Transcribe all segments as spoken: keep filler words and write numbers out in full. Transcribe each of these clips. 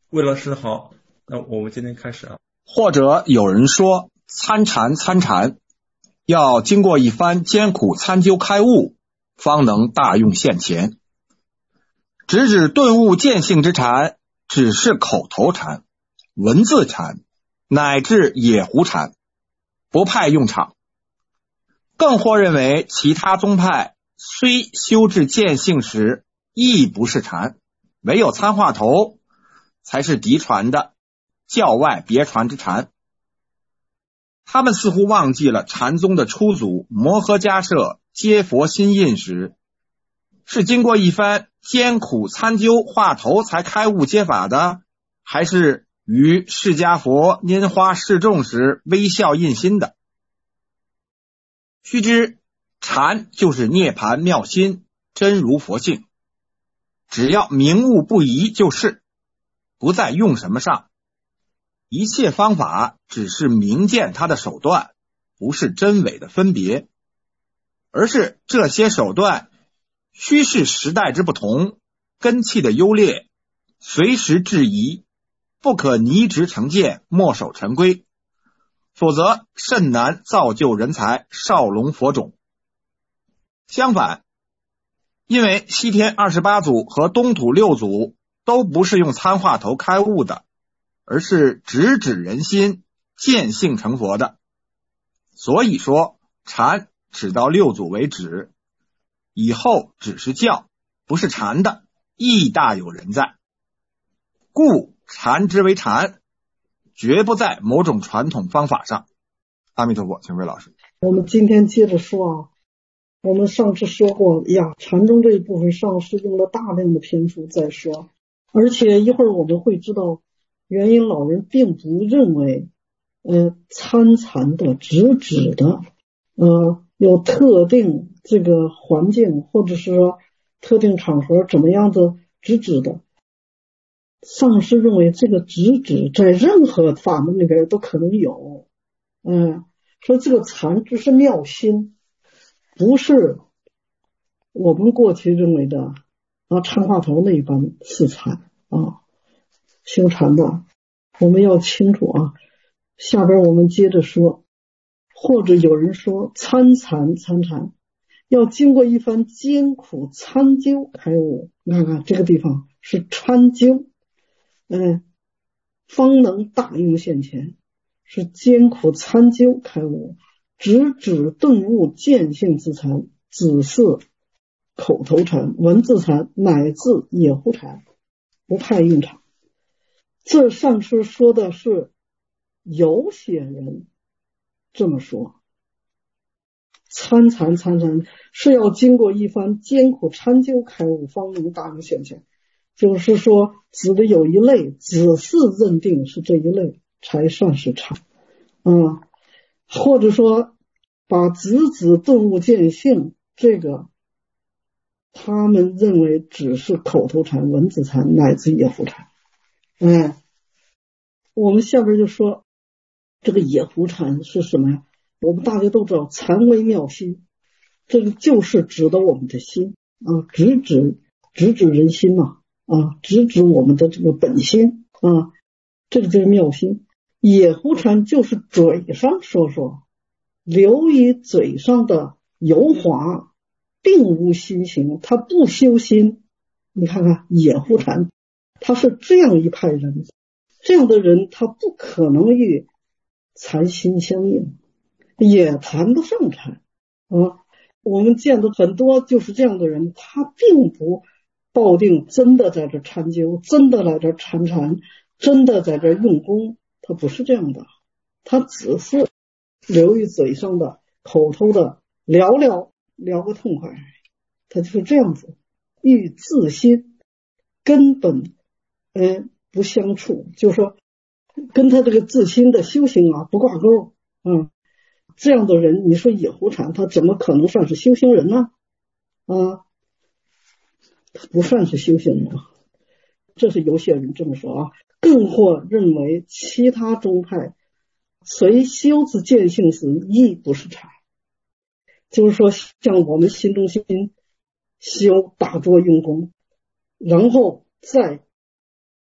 魏老师好，那我们今天开始啊。 或者有人说参禅参禅，要经过一番艰苦参究开悟，方能大用现前。直指顿悟见性之禅，只是口头禅、文字禅，乃至野狐禅，不派用场。更或认为其他宗派虽修至见性时，亦不是禅，唯有参话头才是嫡传的教外别传之禅。他们似乎忘记了禅宗的初祖摩诃迦摄接佛心印时，是经过一番艰苦参究话头才开悟接法的，还是于释迦佛拈花示众时微笑印心的。须知禅就是涅槃妙心，真如佛性，只要明悟不疑就是，不在用什么上。一切方法只是明见它的手段，不是真伪的分别，而是这些手段须是时代之不同，根器的优劣，随时质疑，不可泥直成见，墨守成规，否则甚难造就人才，少龙佛种。相反，因为西天二十八祖和东土六祖都不是用参话头开悟的，而是直指人心，见性成佛的，所以说禅只到六祖为止，以后只是教，不是禅的，亦大有人在。故禅之为禅，绝不在某种传统方法上。阿弥陀佛，请魏老师。 我们今天接着说啊，我们上次说过呀，禅宗这一部分上师用了大量的篇幅在说，而且一会儿我们会知道，元婴老人并不认为呃参禅的直指的呃有特定这个环境或者是说特定场合怎么样的直指的。上师认为这个直指在任何法门里边都可能有，嗯，说这个禅只是妙心，不是我们过去认为的啊参话头那一般是禅啊，修禅的。我们要清楚啊，下边我们接着说，或者有人说参禅参禅要经过一番艰苦参究开悟，你看看这个地方是参究，嗯，方能大用现前，是艰苦参究开悟，直指顿悟见性之禅，只是口头禅、文字禅乃至野狐禅，不派用场。这上师说的是有些人这么说，参禅参禅是要经过一番艰苦参究开悟，方能大用现前，就是说指的有一类只是认定是这一类才算是禅，嗯，或者说把直指顿悟见性这个他们认为只是口头禅、文字禅乃至野狐禅。哎，我们下边就说这个野狐禅是什么呀？我们大家都知道禅为妙心，这个就是指的我们的心啊，直指直指人心嘛，啊，直指我们的这个本心啊，这个就是妙心。野狐禅就是嘴上说说，流于嘴上的油滑，并无心行，他不修心。你看看野狐禅，他是这样一派人，这样的人他不可能与禅心相应，也谈不上禅啊。我们见的很多就是这样的人，他并不抱定真的在这参究，真的来这参禅，真的在这用功，他不是这样的，他只是流于嘴上的口头的聊聊聊个痛快，他就是这样子，与自心根本呃不相处，就是说跟他这个自心的修行啊不挂钩。嗯，这样的人，你说野狐禅他怎么可能算是修行人呢？啊，他不算是修行人啊。这是有些人这么说啊，更或认为其他宗派随修至见性时亦不是禅，就是说像我们心中心修打坐用功，然后再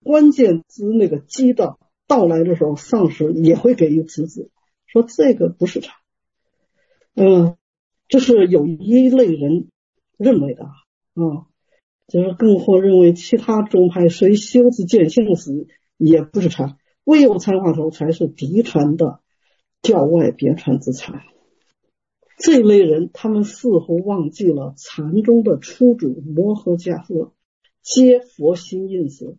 关键字那个机的到来的时候，上师也会给予辞子，说这个不是禅。嗯，这是有一类人认为的啊、嗯，就是更或认为其他宗派虽修自见性死也不是禅，唯有参话头才是嫡传的教外别传之禅。这类人他们似乎忘记了禅宗的初主摩诃迦叶皆佛心印时，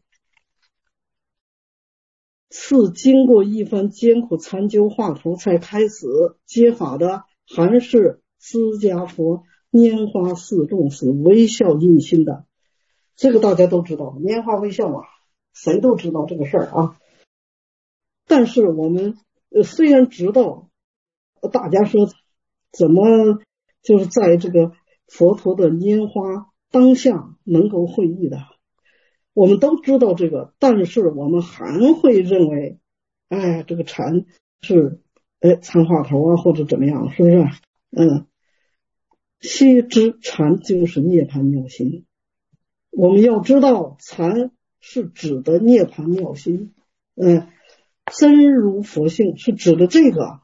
是经过一番艰苦参究话头才开始接法的，还是释迦佛拈花示众时微笑印心的？这个大家都知道，拈花微笑嘛，谁都知道这个事儿啊。但是我们呃虽然知道大家说怎么就是在这个佛陀的拈花当下能够会意的，我们都知道这个，但是我们还会认为哎这个禅是哎参话头啊或者怎么样，是不是？嗯，须知禅就是涅槃妙心。我们要知道禅是指的涅槃妙心，嗯，真如佛性是指的这个。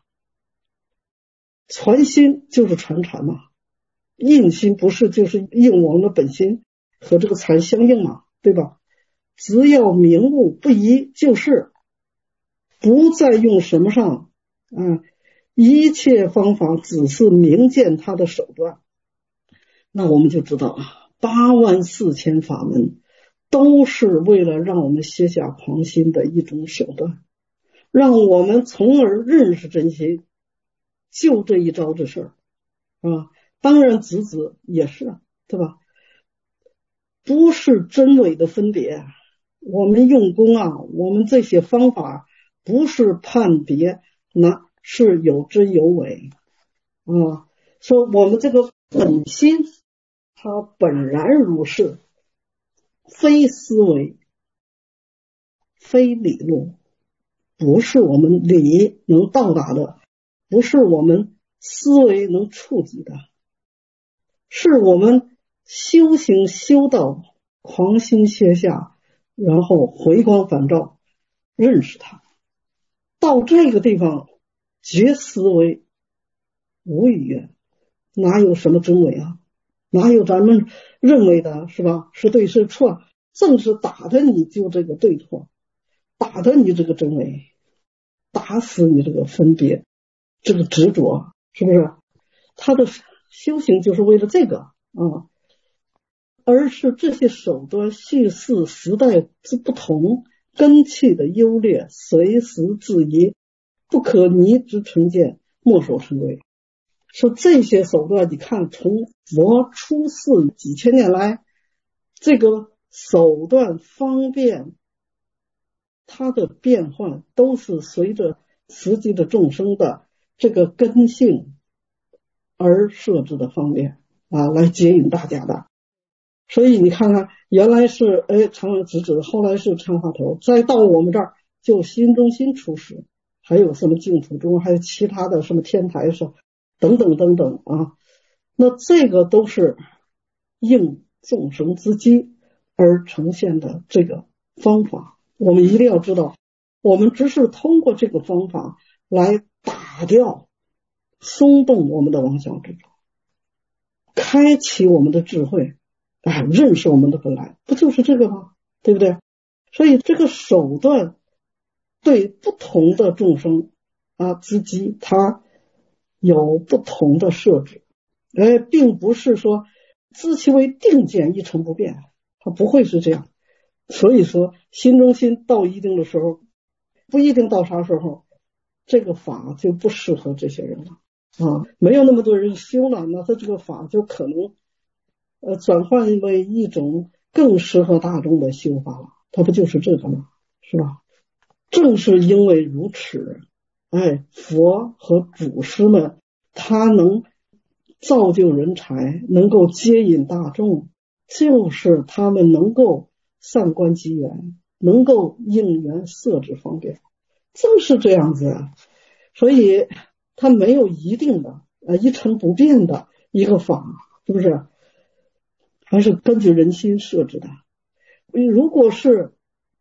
传心就是传禅嘛，印心不是就是应我们的本心和这个禅相应嘛，对吧？只要明悟不疑就是，不再用什么上，嗯，一切方法只是明见它的手段。那我们就知道啊，八万四千法门都是为了让我们卸下狂心的一种手段，让我们从而认识真心。就这一招这事儿啊，当然子子也是，对吧？不是真伪的分别，我们用功啊，我们这些方法不是判别，那是有真有伪啊。说我们这个本心，它本然如是，非思维，非理论，不是我们理能到达的。不是我们思维能触及的，是我们修行修到狂心卸下，然后回光返照，认识它。到这个地方，绝思维，无语言，哪有什么真伪啊？哪有咱们认为的是吧？是对是错？正是打的你就这个对错，打的你这个真伪，打死你这个分别。这个执着是不是？他的修行就是为了这个啊，而是这些手段叙事时代之不同，根器的优劣，随时质疑，不可逆之成见，墨守成规。说这些手段，你看从佛出世几千年来，这个手段方便，它的变换都是随着实际的众生的这个根性而设置的方便啊，来接引大家的。所以你看看，原来是哎长而直指，后来是参话头，再到我们这儿就心中心出世，还有什么净土中，还有其他的什么天台上等等等等啊。那这个都是应众生之机而呈现的这个方法，我们一定要知道，我们只是通过这个方法来打掉松动我们的妄想执着，开启我们的智慧，哎，认识我们的本来，不就是这个吗？对不对？所以这个手段对不同的众生啊之机，它有不同的设置，哎，并不是说知其为定见一成不变，它不会是这样。所以说心中心到一定的时候，不一定到啥时候，这个法就不适合这些人了啊，没有那么多人修了，那他这个法就可能呃转换为一种更适合大众的修法了，它不就是这个吗？是吧？正是因为如此，哎，佛和祖师们他能造就人才，能够接引大众，就是他们能够善观机缘，能够应缘设置方便，正是这样子啊。所以它没有一定的呃一成不变的一个法，是不是？还是根据人心设置的。如果是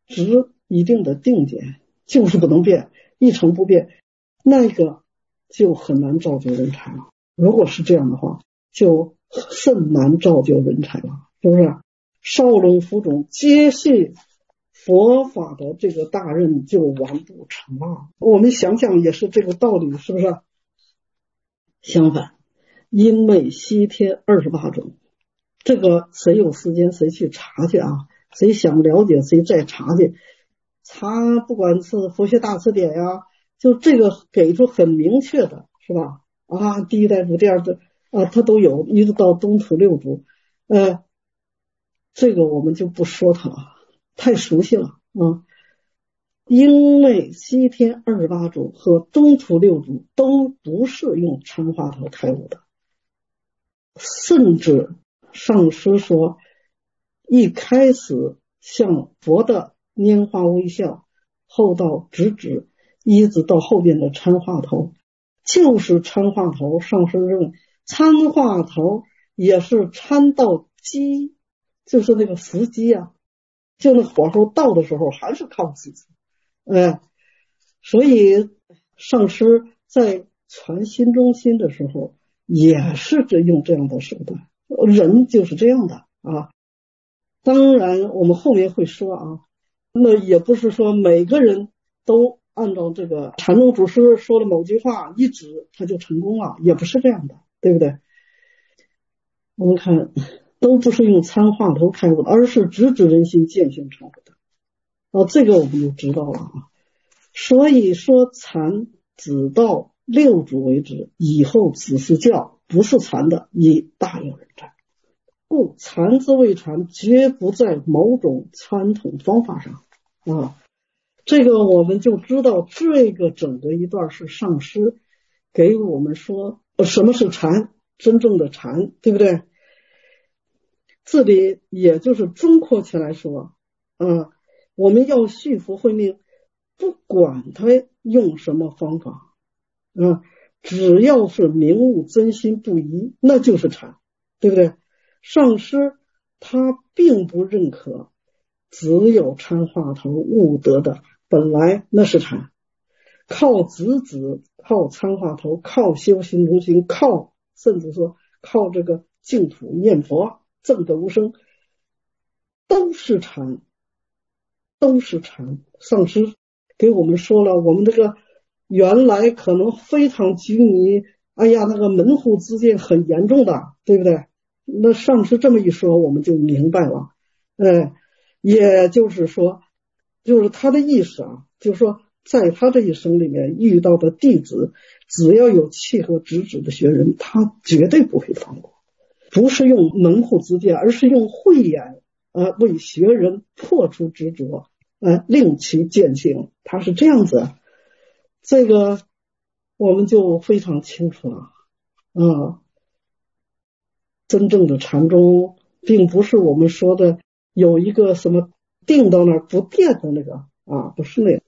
执一定的定见，就是不能变，一成不变，那个就很难造就人才了。如果是这样的话，就甚难造就人才了，是不是？少龙浮肿接续佛法的这个大任就完不成了。我们想想也是这个道理，是不是？相反，因为西天二十八种，这个谁有时间谁去查去啊？谁想了解谁再查去，查不管是佛学大辞典呀，就这个给出很明确的，是吧？啊，第一代祖第二代啊，它都有，一直到东土六祖，呃，这个我们就不说它了，太熟悉了啊。因为西天二十八祖和东土六祖都不是用参话头开悟的，甚至上师说，一开始向佛的拈花微笑，后到直指，一直到后边的参话头，就是参话头。上师认为参话头也是参到机，就是那个时机啊，就那火候到的时候还是靠自己。哎，所以上师在传心中心的时候也是这用这样的手段，人就是这样的啊。当然我们后面会说啊，那也不是说每个人都按照这个禅宗祖师说的某句话一指他就成功了，也不是这样的，对不对？我们看都不是用参话头开悟的，而是直指人心，见性成佛的。哦，这个我们就知道了啊。所以说禅只到六祖为止，以后只是教，不是禅的亦大有人在。故禅之谓禅，绝不在某种传统方法上啊。这个我们就知道，这个整个一段是上师给我们说什么是禅，真正的禅，对不对？这里也就是综括起来说啊，我们要续佛慧命，不管他用什么方法啊，只要是明悟真心不疑，那就是禅，对不对？上师他并不认可只有参话头悟得的，本来那是禅，靠直指，靠参话头，靠修心中心，靠甚至说靠这个净土念佛证得无生，都是禅，都是禅。上师给我们说了，我们这个原来可能非常拘泥，哎呀，那个门户之见很严重的，对不对？那上师这么一说，我们就明白了。哎，也就是说，就是他的意思啊，就是说，在他这一生里面遇到的弟子，只要有契合直指的学人，他绝对不会放过。不是用门户之见，而是用慧眼呃为学人破除执着，呃令其见性，他是这样子。这个我们就非常清楚了啊。真正的禅宗并不是我们说的有一个什么定到那儿不变的那个啊，不是那样。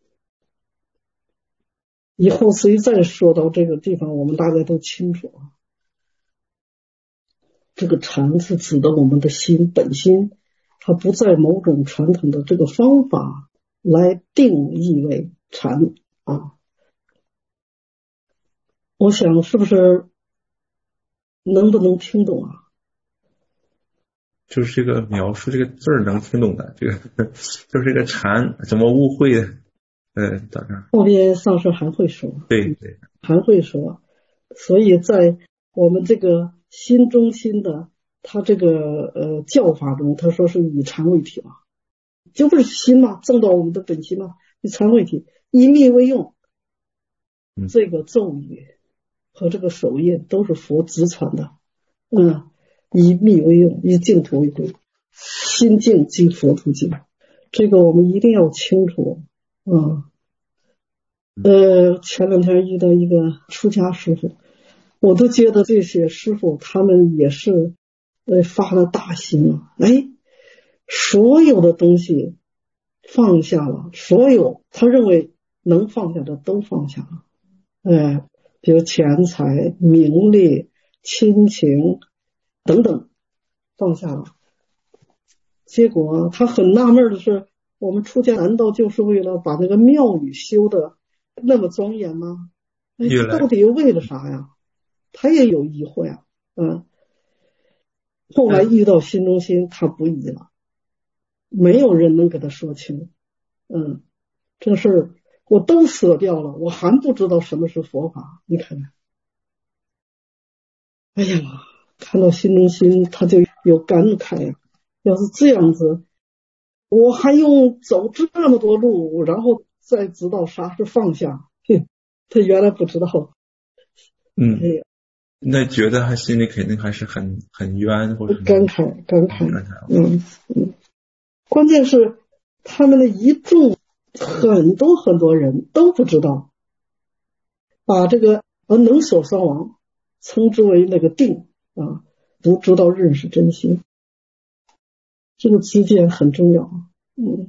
以后谁再说到这个地方，我们大家都清楚啊。这个禅是指的我们的心本心，它不在某种传统的这个方法来定义为禅啊。我想是不是能不能听懂啊？ 就是这个描述这个字儿能听懂的，这个就是这个禅怎么误会的，呃，到这儿后边上师还会说， 对对， 还会说，所以在我们这个心中心的他这个呃教法中，他说是以禅为体嘛，就不是心嘛，证到我们的本心嘛，以禅为体，以密为用。 嗯、 这个咒语和这个手印都是佛直传的，嗯。以密为用，以净土为归，心净即佛土净，这个我们一定要清楚。嗯，呃，前两天遇到一个出家师傅，我都觉得这些师傅他们也是呃发了大心了，哎，所有的东西放下了，所有他认为能放下的都放下了，哎，比如钱财、名利、亲情等等放下了。结果他很纳闷的是， 我们出家难道就是为了把那个庙宇修的那么庄严吗？哎，到底为了啥呀？他也有疑惑呀。嗯，后来遇到新中心，他不疑了，没有人能给他说清。嗯，这个事儿我都舍掉了，我还不知道什么是佛法。你看看，哎呀，看到新中心他就有感慨呀。要是这样子，我还用走这么多路，然后再知道啥是放下。哼，他原来不知道。 嗯， 哎呀， 那觉得他心里肯定还是很很冤，或者感慨感慨。 感慨。 嗯嗯，关键是他们的一众很多很多人都不知道，把这个呃能所双亡称之为那个定啊，不知道认识真心，这个知见很重要。嗯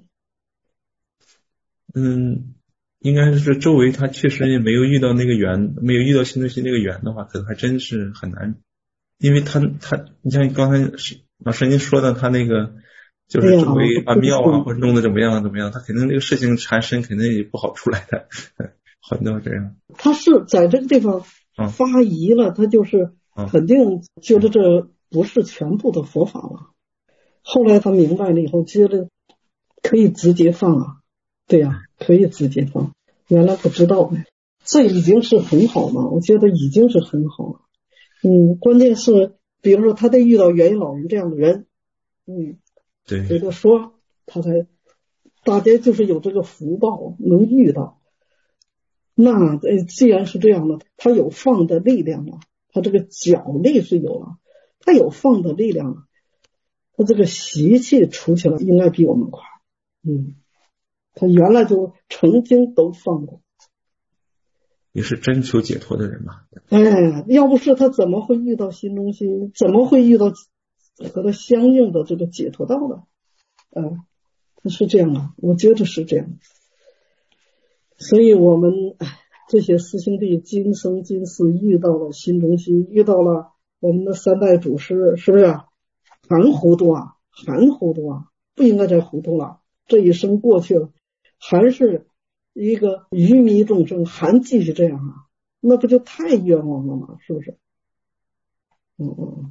嗯，应该是周围他确实也没有遇到那个缘，没有遇到新中心那个缘的话，可能还真是很难，因为他他你像刚才老师您说的，他那个就是周围把庙啊或者弄得怎么样怎么样，他肯定这个事情缠身肯定也不好出来的，很多这样。 他是在这个地方发疑了，他就是肯定觉得这不是全部的佛法了。后来他明白了以后，觉得可以直接放啊，对呀、啊，可以直接放。原来不知道，这已经是很好了，我觉得已经是很好了。嗯，关键是比如说他得遇到元婴老人这样的人，嗯， 对， 给他说，他才大家就是有这个福报能遇到。那呃，既然是这样的，他有放的力量了，他这个脚力是有了，他有放的力量了，他这个习气出去了，应该比我们快。嗯，他原来就曾经都放过， 也是真求解脱的人嘛。 哎，要不是他怎么会遇到新中心，怎么会遇到和他相应的这个解脱道呢？嗯，他是这样啊，我觉得是这样。所以我们这些师兄弟今生今世遇到了新中心，遇到了我们的三代祖师，是不是还糊涂啊？还糊涂啊？不应该再糊涂了。这一生过去了，还是一个愚迷众生，还继续这样啊？那不就太冤枉了吗？是不是？嗯嗯，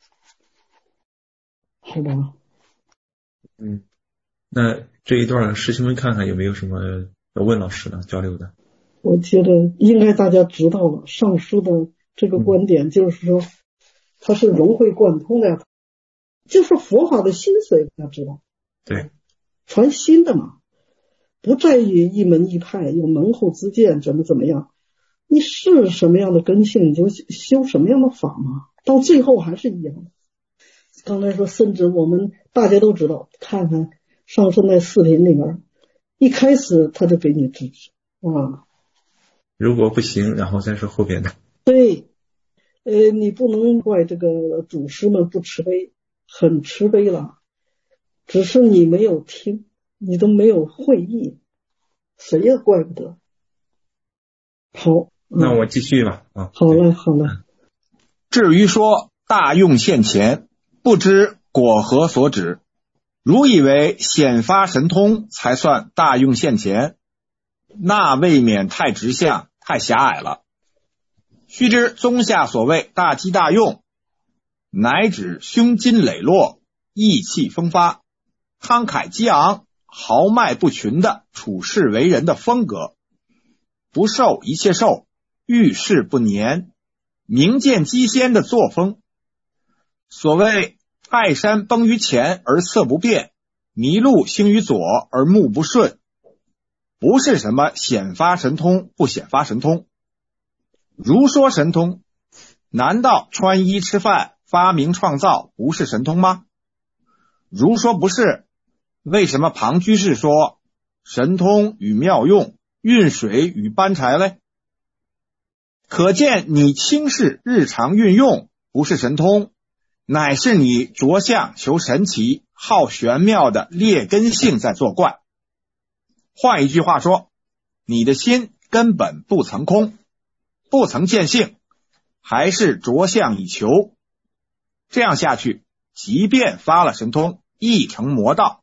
好吧。 嗯，那这一段师兄们看看有没有什么要问老师的交流的？ 我觉得应该大家知道了，上师的这个观点就是说，它是融会贯通的，就是佛法的心髓，大家知道。 对， 传心的嘛，不在于一门一派有门后之见，怎么怎么样，你是什么样的根性，你就修什么样的法嘛，到最后还是一样的。刚才说，甚至我们大家都知道，看看上师那视频里面，一开始他就给你支持啊。 如果不行，然后再说后边的。 对，呃，你不能怪这个祖师们不慈悲，很慈悲了，只是你没有听，你都没有会意，谁也怪不得。好， 那我继续吧。啊， 好了好了。 至于说大用现前，不知果何所指？如以为显发神通才算大用现前，那未免太直相，太狭隘了。须知宗下所谓大机大用，乃指胸襟磊落，意气风发，慷慨激昂，豪迈不群的处世为人的风格，不受一切受，遇事不粘，明见机先的作风。所谓泰山崩于前而色不变，麋鹿行于左而目不顺，不是什么显发神通不显发神通。如说神通，难道穿衣吃饭发明创造不是神通吗？如说不是，为什么庞居士说神通与妙用，运水与搬柴嘞？可见你轻视日常运用不是神通，乃是你着相求神奇，好玄妙的劣根性在作怪。换一句话说，你的心根本不曾空，不曾见性，还是着相以求。这样下去，即便发了神通，亦成魔道，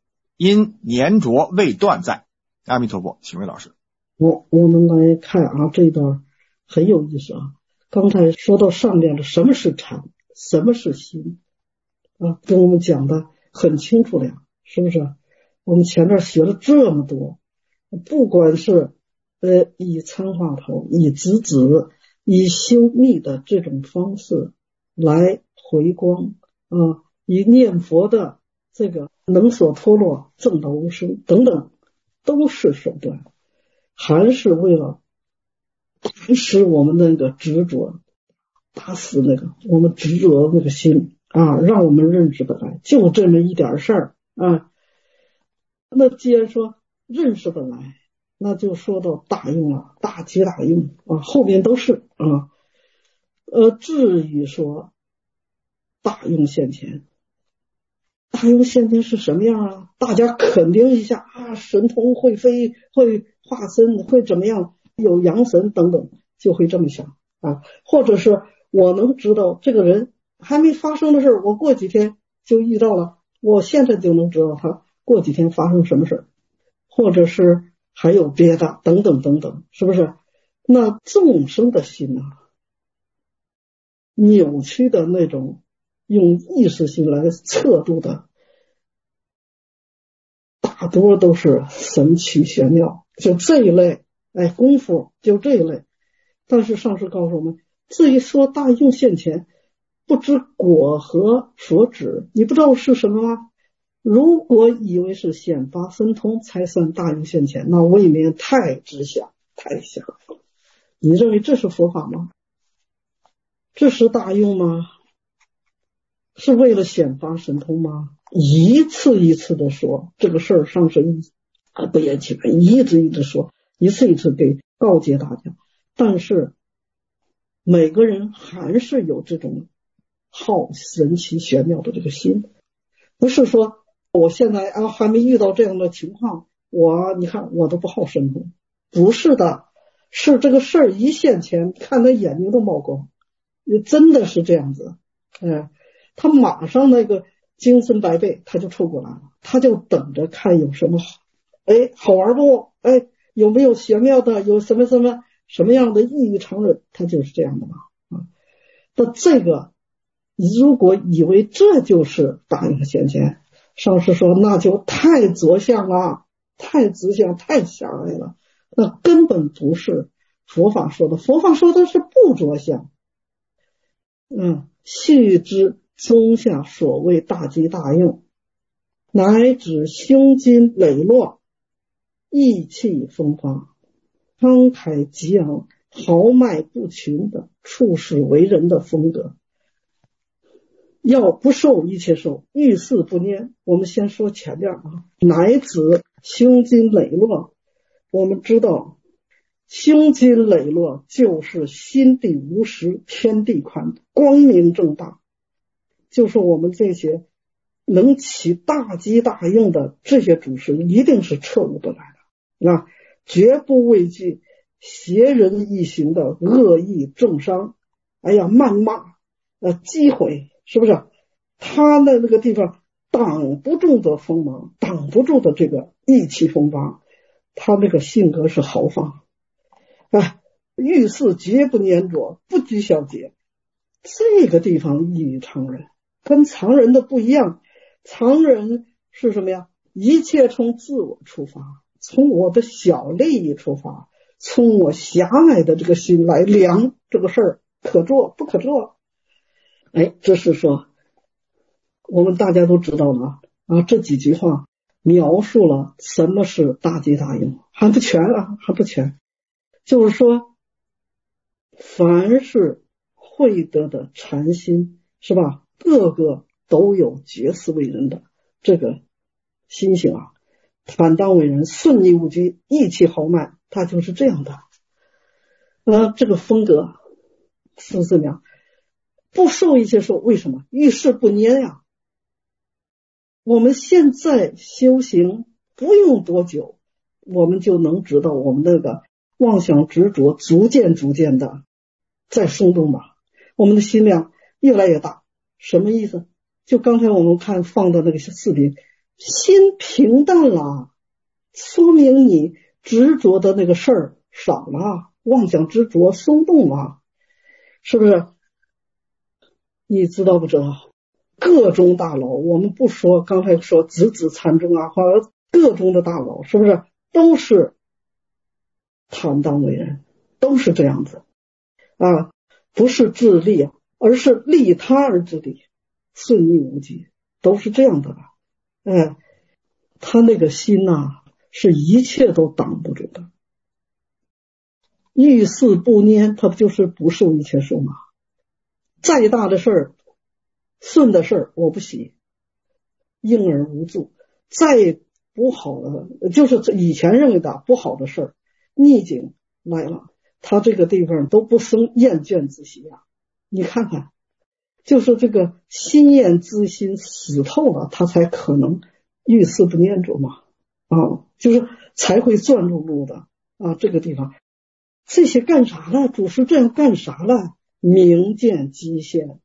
因粘着未断在。阿弥陀佛，请问老师。 我我们来看啊，这一段很有意思啊。刚才说到上面的什么是禅，什么是心啊，跟我们讲的很清楚了呀，是不是？我们前面学了这么多，不管是呃以参话头、以直指、以修密的这种方式来回光啊，以念佛的这个能所脱落、正道无生等等，都是手段，还是为了打死我们那个执着，打死那个我们执着那个心啊，让我们认识得来，就这么一点事儿啊。那既然说认识得来，那就说到大用了，大吉大用啊，后面都是啊。呃，至于说大用现前，大用现前是什么样啊？大家肯定一下啊，神通会飞，会化身，会怎么样？有阳神等等，就会这么想啊。或者是我能知道这个人还没发生的事，我过几天就遇到了，我现在就能知道他过几天发生什么事，或者是还有别的等等等等，是不是？那众生的心啊，扭曲的那种用意识心来测度的，大多都是神奇玄妙，就这一类，哎，功夫就这一类。但是上师告诉我们，至于说大用现前，不知果何所指，你不知道是什么吗？如果以为是显发神通才算大用现前，那未免太直想太狭隘。你认为这是佛法吗？这是大用吗？是为了显发神通吗？一次一次的说这个事儿，上师啊不言弃辩，一直一直说，一次一次给告诫大家。但是每个人还是有这种好神奇玄妙的这个心，不是说我现在啊还没遇到这样的情况，我你看我都不好神通，不是的，是这个事儿一现前，看他眼睛都冒光，真的是这样子。哎，他马上那个精神百倍，他就凑过来了，他就等着看有什么好，哎，好玩不？哎，有没有玄妙的？有什么什么什么样的异于常人？他就是这样的嘛啊。那这个如果以为这就是大用现前，上师说那就太着相了，太直相，太狭隘了，那根本不是佛法说的。佛法说的是不着相。嗯，须知宗下所谓大吉大用，乃指胸襟磊落，意气风发，慷慨激昂，豪迈不群的处世为人的风格。要不受一切受，遇事不拈。我们先说前面啊，乃指胸襟磊落。我们知道胸襟磊落就是心地无实，天地宽，光明正大，就是我们这些能起大吉大用的这些主持一定是彻悟得来的啊，绝不畏惧邪人一行的恶意重伤，哎呀谩骂呃击毁，是不是？他的那个地方挡不住的锋芒，挡不住的这个意气风发，他那个性格是豪放，哎，遇事绝不粘着，不拘小节。这个地方异于常人，跟常人的不一样。常人是什么呀？一切从自我出发，从我的小利益出发，从我狭隘的这个心来量这个事儿可做不可做。哎，这是说我们大家都知道了啊，这几句话描述了什么是大吉大用，还不全啊，还不全。就是说凡是会得的禅心，是吧？个个都有绝世为人的这个心性啊，坦荡为人，顺利无拘，意气豪迈，他就是这样的。呃，这个风格是怎么样？不受一切受，为什么？遇事不拈呀。我们现在修行不用多久，我们就能知道我们那个妄想执着逐渐逐渐的在松动吧，我们的心量越来越大。什么意思？就刚才我们看放的那个视频， 心平淡了，说明你执着的那个事儿少了，妄想执着松动了，是不是？你知道不知道？各中大佬，我们不说刚才说子子参中啊，或者各中的大佬，是不是都是坦荡为人，都是这样子啊？不是自利，而是利他而自利，顺逆无忌，都是这样的。哎，他那个心呐、啊，是一切都挡不住的。遇事不拈，他不就是不受一切受吗？再大的事儿，顺的事儿我不喜，应而无助；再不好的，就是以前认为的不好的事儿，逆境来了，他这个地方都不生厌倦之喜啊。你看看，就是这个心厌之心死透了，他才可能遇事不念着嘛，啊，就是才会转入路的啊。这个地方，这些干啥了？祖师这样干啥了？明见机现，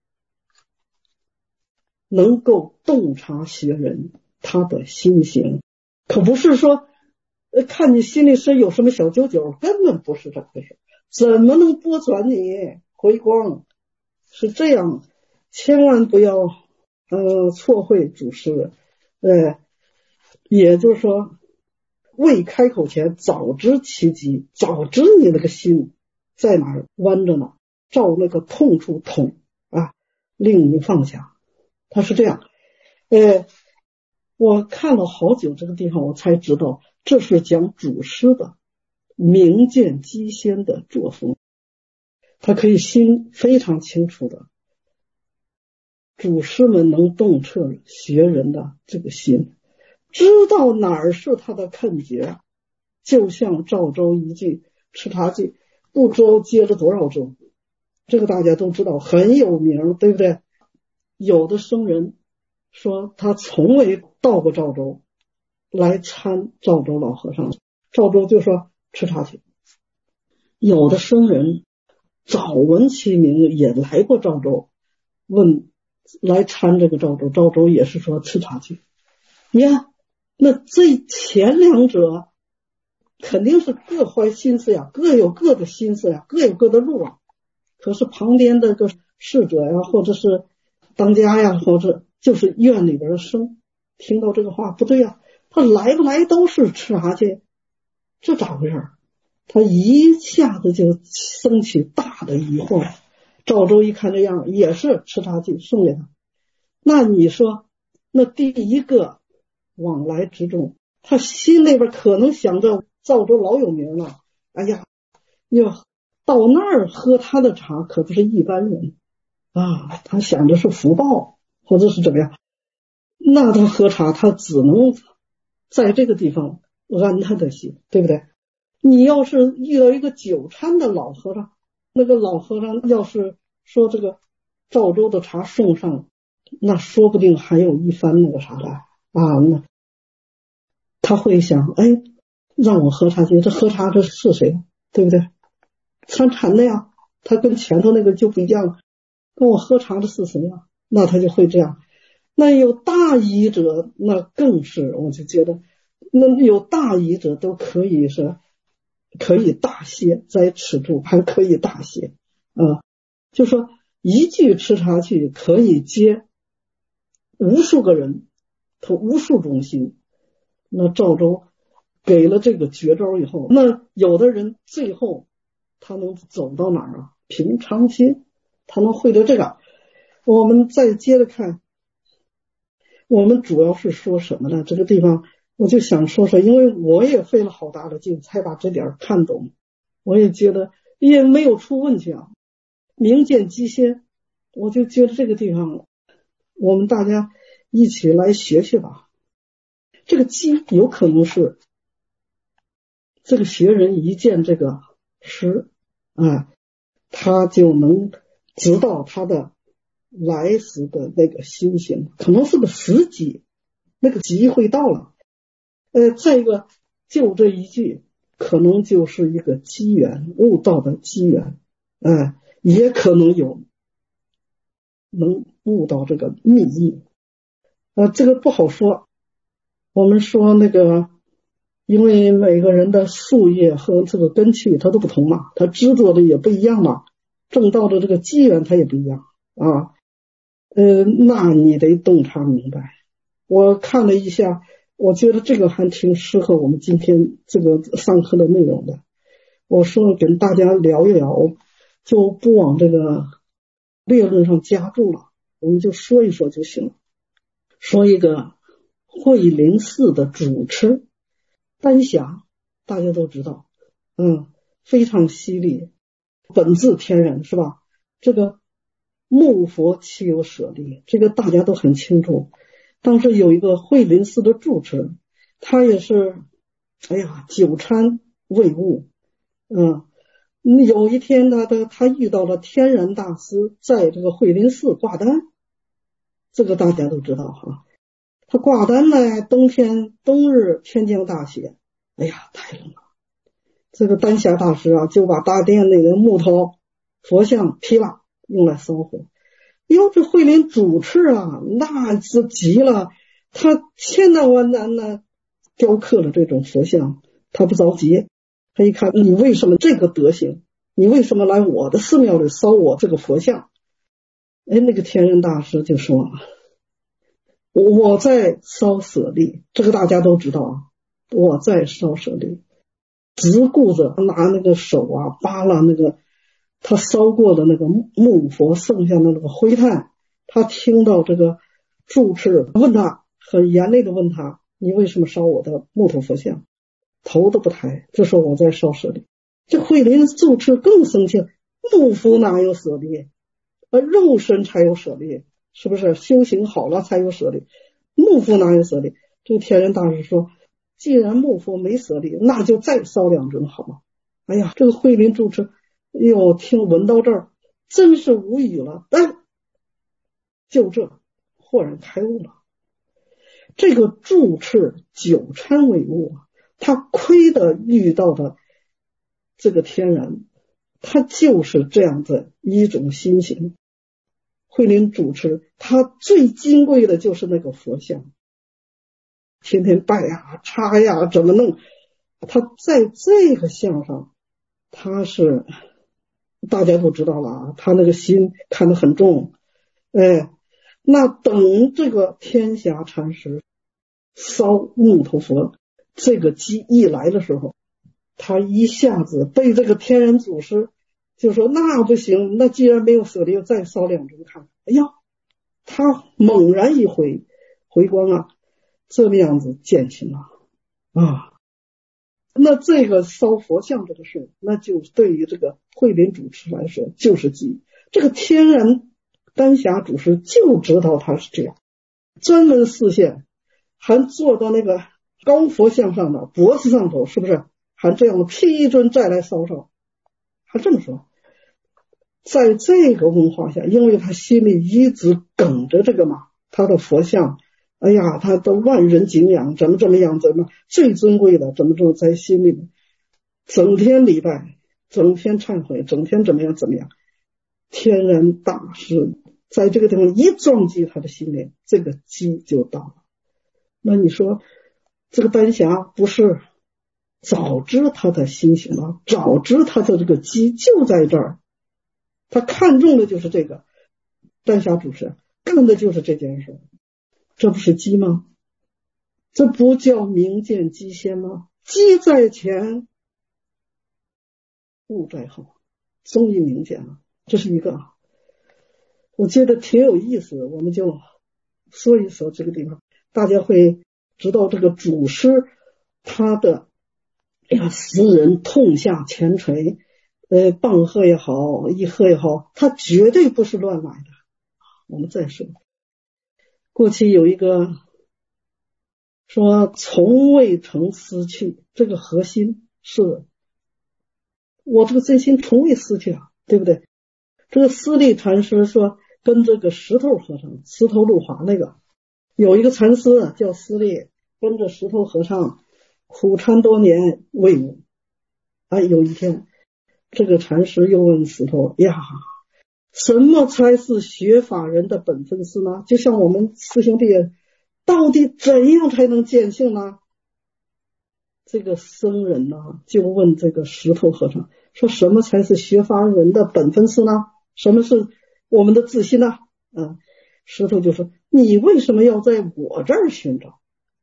能够洞察学人他的心行，可不是说呃，看你心里是有什么小九九，根本不是这回事。怎么能拨转你回光？是这样，千万不要呃错会祖师。呃，也就是说，未开口前早知其机，早知你那个心在哪儿弯着呢，照那个痛处捅啊，令你放下。他是这样。呃，我看了好久这个地方，我才知道这是讲祖师的明见机先的作风。他可以心非常清楚的，祖师们能洞彻学人的这个心，知道哪儿是他的坑节。就像赵州一句吃茶记，不知道接了多少州，这个大家都知道，很有名，对不对？有的僧人说他从未到过赵州，来参赵州老和尚，赵州就说吃茶去。有的僧人早闻其名，也来过赵州，问来参这个赵州，赵州也是说吃茶去。你看，那这前两者肯定是各怀心思呀，各有各的心思呀，各有各的路啊。可是旁边的个侍者呀，或者是当家呀，或者就是院里边的僧，听到这个话不对呀，他来不来都是吃茶去，这咋回事？他一下子就升起大的疑惑。赵州一看这样，也是吃茶去送给他。那你说，那第一个往来之中，他心里边可能想着赵州老有名了，哎呀，要到那儿喝他的茶可不是一般人啊，他想的是福报或者是怎么样，那他喝茶他只能在这个地方安他的心，对不对？你要是遇到一个久参的老和尚，那个老和尚要是说这个赵州的茶送上，那说不定还有一番那个啥来啊，那他会想，哎，让我喝茶去，这喝茶这是谁，对不对？参禅的呀，他跟前头那个就不一样，跟我喝茶的是谁呀？那他就会这样。那有大疑者，那更是，我就觉得那有大疑者都可以是可以大歇，在此处还可以大歇啊。就说一句吃茶去可以接无数个人和无数种心。那赵州给了这个绝招以后，那有的人最后他能走到哪儿啊？平常心，他能会得这个。我们再接着看，我们主要是说什么呢？这个地方我就想说说，因为我也费了好大的劲才把这点看懂，我也觉得也没有出问题啊。明见机先，我就觉得这个地方我们大家一起来学学吧。这个机有可能是这个学人一见这个诗啊，他就能知道他的来时的那个心情，可能是个时机，那个机会到了。呃，再一个，就这一句，可能就是一个机缘，悟道的机缘，呃，也可能有能悟到这个秘密，呃，这个不好说。 我们说那个，因为每个人的树叶和这个根器它都不同嘛，它执着的也不一样嘛，正道的这个机缘它也不一样啊。呃，那你得洞察明白。我看了一下，我觉得这个还挺适合我们今天这个上课的内容的。我说跟大家聊一聊，就不往这个列论上加注了，我们就说一说就行了。说一个慧林寺的主持丹霞，大家都知道，嗯，非常犀利，本自天人是吧？这个木佛岂有舍利，这个大家都很清楚。当时有一个慧林寺的住持，他也是，哎呀，久参未悟，嗯，有一天呢，他他遇到了天然大师，在这个慧林寺挂单，这个大家都知道哈。他挂单呢，冬天冬日天降大雪，哎呀，太冷了。这个丹霞大师啊，就把大殿那个木头佛像劈了，用来烧火。哟，这慧林主持啊，那是急了，他千难万难呢雕刻了这种佛像，他不着急。他一看，你为什么这个德行？你为什么来我的寺庙里烧我这个佛像？哎，那个天人大师就说，我在烧舍利，这个大家都知道啊，我在烧舍利，只顾着拿那个手啊扒拉那个他烧过的那个木佛剩下的那个灰炭。他听到这个住持问他，很严厉的问他，你为什么烧我的木头佛像？头都不抬，就说我在烧舍利。这慧林住持更生气，木佛哪有舍利？而肉身才有舍利，是不是？修行好了才有舍利，木佛哪有舍利？这个天人大师说，既然木佛没舍利，那就再烧两尊好了。哎呀，这个慧林住持，哎呦，听闻到这儿真是无语了，但就这豁然开悟了。这个住持久参未悟，他亏得遇到的这个天然，他就是这样的一种心情。慧林主持他最金贵的就是那个佛像，天天拜呀插呀怎么弄，他在这个像上他是大家都知道了啊，他那个心看得很重。哎，那等这个天霞禅师烧木头佛这个机一来的时候，他一下子被这个天人祖师就说，那不行，那既然没有舍利，再烧两尊看。哎呀，他猛然一回回光啊，这个样子见情了啊。那这个烧佛像这个事，那就对于这个慧林主持来说就是机。这个天然丹霞主持就知道他是这样，专门示现，还坐到那个高佛像上的脖子上头，是不是？还这样劈一尊再来烧烧，还这么说。在这个文化下，因为他心里一直梗着这个嘛，他的佛像，哎呀，他的万人敬仰，怎么怎么样，怎么最尊贵的，怎么怎么在心里整天礼拜，整天忏悔，整天怎么样怎么样。天然大师在这个地方一撞击他的心灵，这个机就到了。那你说这个丹霞不是早知他的心情吗？早知他的这个机就在这儿，他看中的就是这个。丹霞主持干的就是这件事，这不是机吗？这不叫明见机先吗？机在前，物在后，终于明见了。这是一个，我觉得挺有意思的，我们就说一说这个地方，大家会知道这个祖师他的哎呀，使人痛下前锤，呃，棒喝也好，一喝也好，他绝对不是乱来的。我们再说，过去有一个说从未曾失去，这个核心是我这个真心从未失去啊，对不对？这个施利禅师说跟这个石头和尚，石头路华那个有一个禅师叫施利，跟着石头和尚苦参多年未悟。哎，有一天这个禅师又问石头呀，什么才是学法人的本分事呢？就像我们师兄弟到底怎样才能见性呢？这个僧人呢就问这个石头和尚说，什么才是学法人的本分事呢？什么是我们的自心呢？嗯，石头就说，你为什么要在我这儿寻找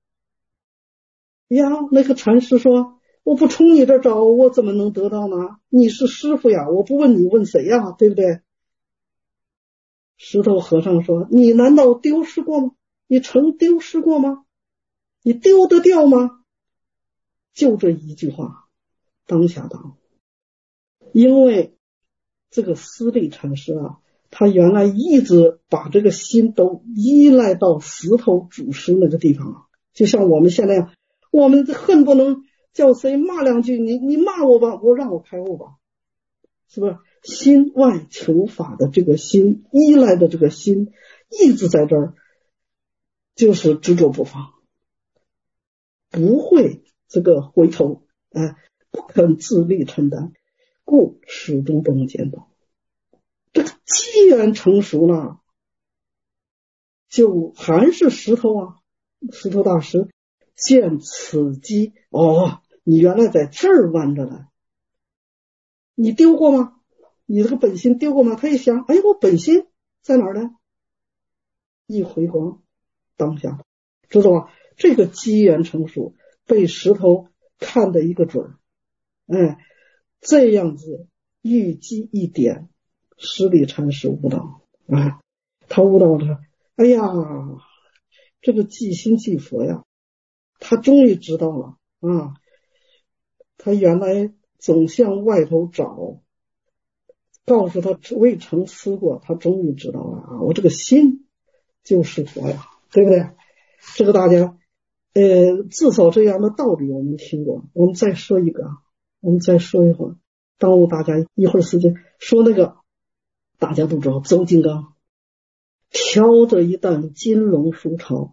呀？那个禅师说，我不从你这儿找，我怎么能得到呢？你是师傅呀，我不问你问谁呀，对不对？石头和尚说，你难道丢失过吗？你曾丢失过吗？你丢得掉吗？就这一句话，当下当。因为这个思利禅师啊，他原来一直把这个心都依赖到石头祖师那个地方啊，就像我们现在，我们恨不能叫谁骂两句，你你骂我吧，我让我开悟吧，是不是？心外求法的这个心，依赖的这个心，一直在这儿，就是执着不放，不会这个回头，哎，不肯自力承担，故始终不能见到。这个机缘成熟了，就还是石头啊，石头大师见此机，哦，你原来在这儿弯着呢，你丢过吗？你这个本心丢过吗？他一想，哎，我本心在哪儿呢？一回光，当下，知道吧？这个机缘成熟，被石头看的一个准儿，哎，这样子一击一点，施利禅师悟道，哎，他悟到了，哎呀，这个即心即佛呀，他终于知道了啊，他原来总向外头找，告诉他未曾思过，他终于知道了啊，我这个心就是佛呀，对不对？这个大家呃，至少这样的道理我们听过。我们再说一个啊，我们再说一会儿，耽误大家一会儿时间。说那个大家都知道，周金刚挑着一担金龙书钞，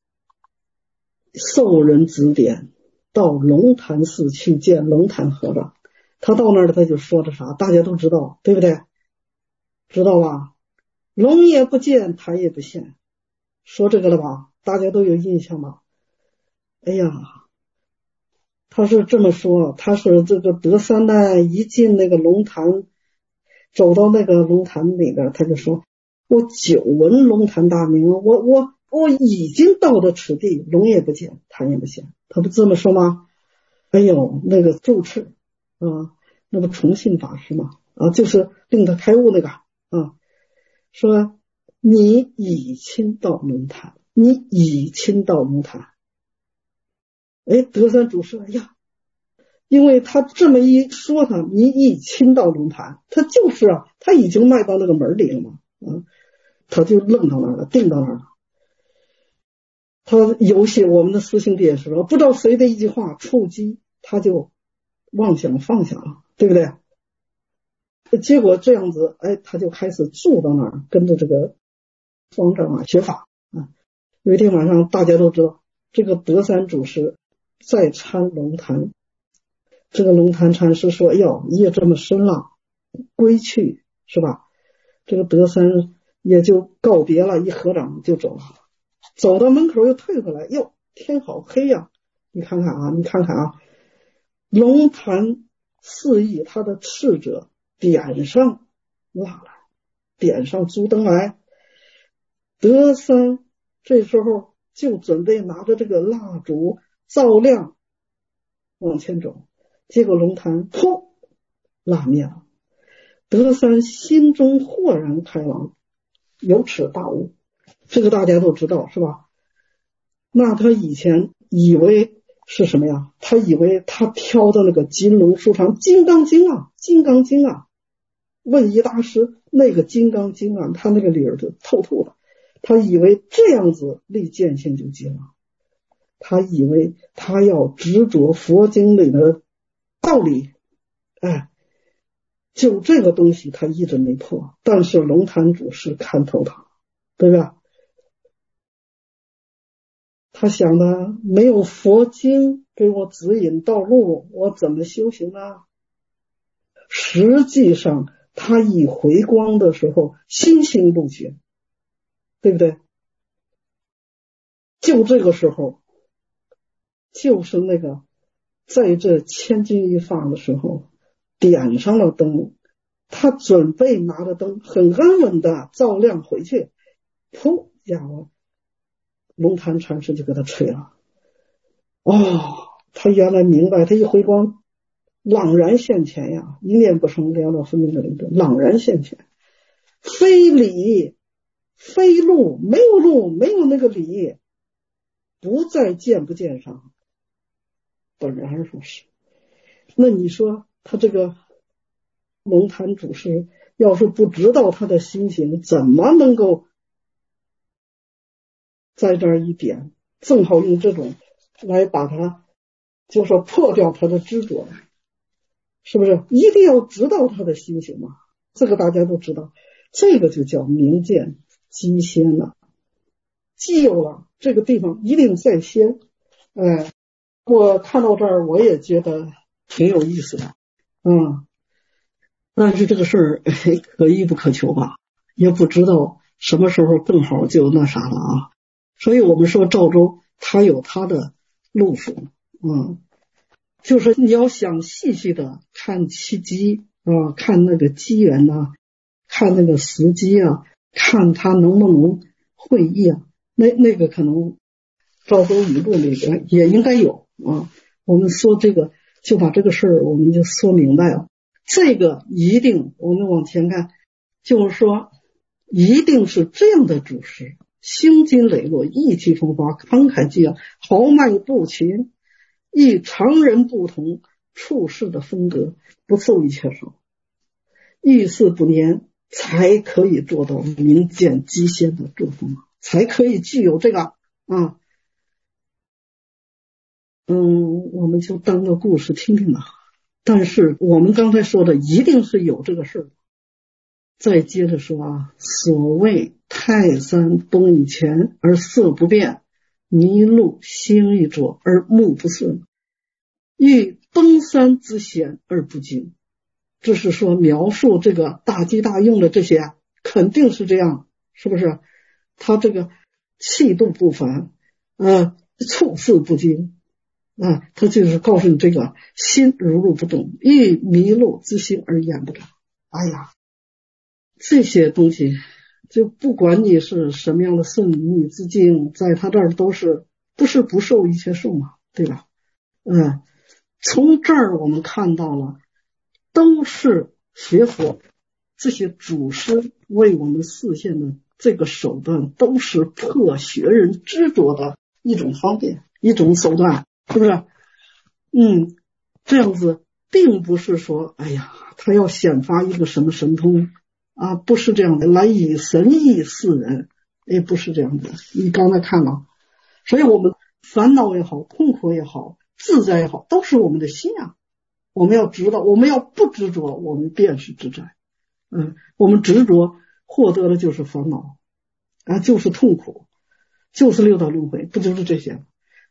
受人指点到龙潭寺去见龙潭和尚。他到那儿了，他就说的啥，大家都知道，对不对？知道吧？龙也不见，潭也不现，说这个了吧？大家都有印象吧？哎呀，他是这么说，他是这个德三呢，一进那个龙潭，走到那个龙潭里边，他就说，我久闻龙潭大名，我我我已经到了此地，龙也不见，潭也不现，他不这么说吗？哎呦，那个住持啊，那不崇信法师吗？啊，就是令他开悟那个啊，说你已亲到龙潭，你已亲到龙潭。哎，德山祖师，哎呀，因为他这么一说呢，你已亲到龙潭，他就是啊，他已经迈到那个门里了嘛，啊，他就愣到那儿了，定到那儿了。他有些我们的师兄弟也是说，不知道谁的一句话触击，他就妄想放下了，对不对？结果这样子，哎，他就开始住到那儿，跟着这个方丈啊学法啊。有一天晚上，大家都知道，这个德山祖师在参龙潭，这个龙潭禅师说，哎呦，夜这么深了，归去是吧？这个德山也就告别了，一合掌就走了，走到门口又退回来，哟，天好黑呀、啊！你看看啊，你看看啊，龙潭示意他的侍者点上蜡来，点上烛灯来。德山这时候就准备拿着这个蜡烛照亮往前走，结果龙潭噗，蜡灭了。德山心中豁然开朗，有此大悟，这个大家都知道是吧？那他以前以为是什么呀？他以为他挑的那个金龙书场金刚经啊，金刚经啊，问一大师那个金刚经啊，他那个理儿就透透的，他以为这样子立见性就结了，他以为他要执着佛经里的道理，哎，就这个东西他一直没破，但是龙潭祖师看透他，对吧？他想的没有佛经给我指引道路，我怎么修行呢？实际上他一回光的时候心性不觉，对不对？ 就这个时候，就是那个在这千钧一发的时候点上了灯，他准备拿着灯很安稳的照亮回去，噗，家伙，龙潭禅师就给他吹了。哦，他原来明白，他一回光朗然现前呀，一念不生，两了分明的灵顿，朗然现前，非理非路，没有路，没有那个理，不在见不见上，本然如是。那你说他这个龙潭祖师要是不知道他的心行，怎么能够在这儿一点，正好用这种来把他就说破掉他的执着，是不是？一定要知道他的心行嘛，这个大家都知道，这个就叫明见机先了。既有了这个地方一定在先。哎，我看到这儿我也觉得挺有意思的，嗯，但是这个事儿可遇不可求吧，也不知道什么时候正好就那啥了啊。所以我们说赵州他有他的路数，嗯，就是你要想细细的看契机啊，看那个机缘呐、啊，看那个时机啊，看他能不能会意啊，那那个可能赵州语录里边也应该有啊。我们说这个就把这个事儿我们就说明白了，这个一定我们往前看，就是说一定是这样的主师，心经磊落，意气风发，慷慨激昂，豪迈不群，与常人不同，处事的风格不受一切手，遇事不粘，才可以做到明见机先的作风，才可以具有这个啊。嗯，我们就当个故事听听吧。但是我们刚才说的一定是有这个事儿。再接着说啊，所谓泰山崩以前而色不变，麋鹿心欲浊而目不顺，遇崩山之险而不惊。这是说描述这个大吉大用的这些肯定是这样，是不是？他这个气度不凡，呃，处事不惊啊，他就是告诉你这个心如如不动，遇迷路之心而言不着。哎呀，这些东西就不管你是什么样的顺逆之境，在他这儿都是不是不受一切受嘛，对吧？嗯，从这儿我们看到了，都是学佛这些祖师为我们示现的这个手段，都是破学人执着的一种方便，一种手段，是不是？嗯，这样子并不是说哎呀他要显发一个什么神通啊，不是这样的，来以神意示人，也不是这样的。你刚才看了，所以我们烦恼也好，痛苦也好，自在也好，都是我们的心啊。我们要知道，我们要不执着，我们便是自在。嗯，我们执着获得的就是烦恼啊，就是痛苦，就是六道轮回，不就是这些？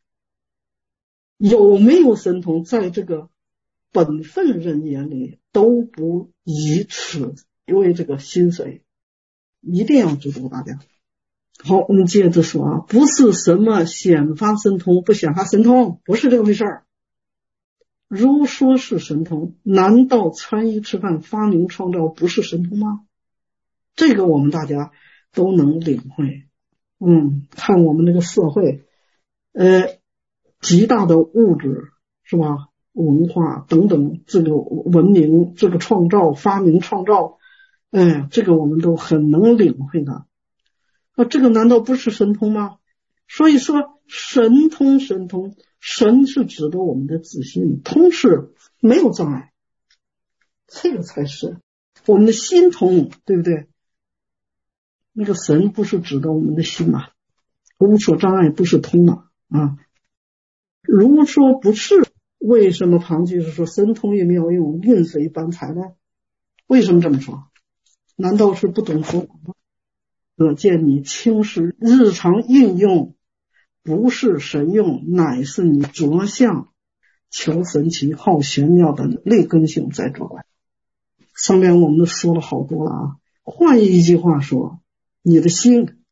有没有神通，在这个本分人眼里都不以此为这个薪水，一定要知道大家。好，我们接着说啊，不是什么显发神通不显发神通，不是这个回事儿。如说是神通，难道参与吃饭发明创造不是神通吗？这个我们大家都能领会。嗯，看我们那个社会呃极大的物质是吧，文化等等，这个文明，这个创造发明创造，哎，这个我们都很能领会的。那这个难道不是神通吗？所以说神通神通，神是指的我们的自信，通是没有障碍，这个才是我们的心通，对不对？那个神不是指的我们的心嘛，无所障碍不是通嘛啊。如说不是，为什么旁句是说神通亦妙用，运水般财呢？为什么这么说？难道是不懂佛吗？可见你轻视日常运用，不是神用，乃是你着相求神奇好玄妙的劣根性在作怪。上面我们都说了好多了啊，换一句话说，你的心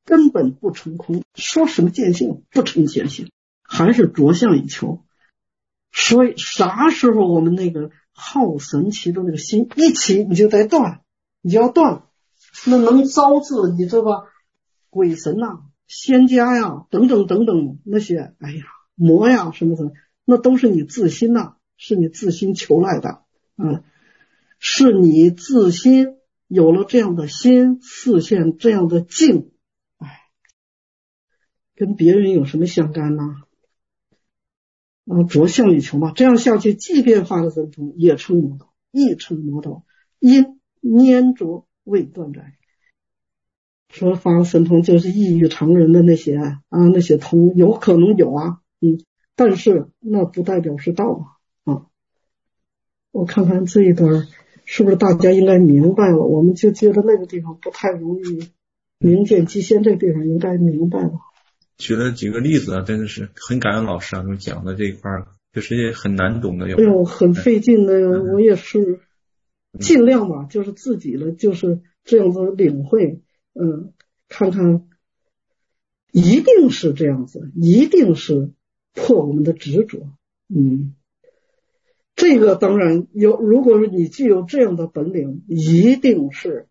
根本不成空，说什么见性不成见性，还是着相以求。所以啥时候我们那个好神奇的那个心一起，你就得断，你就要断，那能招致你这个鬼神呐、啊、仙家呀等等等等那些，哎呀魔呀什么什么，那都是你自心呐、啊，是你自心求来的，嗯，是你自心有了这样的心，视线这样的境，哎，跟别人有什么相干呢？啊，着相以求嘛，这样下去，即便发了神通，也成魔道，亦成魔道，因粘着未断哉。说发了神通就是异于常人的那些啊，那些通有可能有啊，嗯，但是那不代表是道啊。啊，我看看这一段是不是大家应该明白了？我们就觉得那个地方不太容易明见机仙，这个地方应该明白了。 举了几个例子啊，真的是很感恩老师啊，给我讲的这一块儿，就是也很难懂的。 哎呦，很费劲的，嗯、我也是尽量吧，就是自己的就是这样子领会，嗯，看看，一定是这样子，一定是破我们的执着，嗯，这个当然有，如果是你具有这样的本领，一定是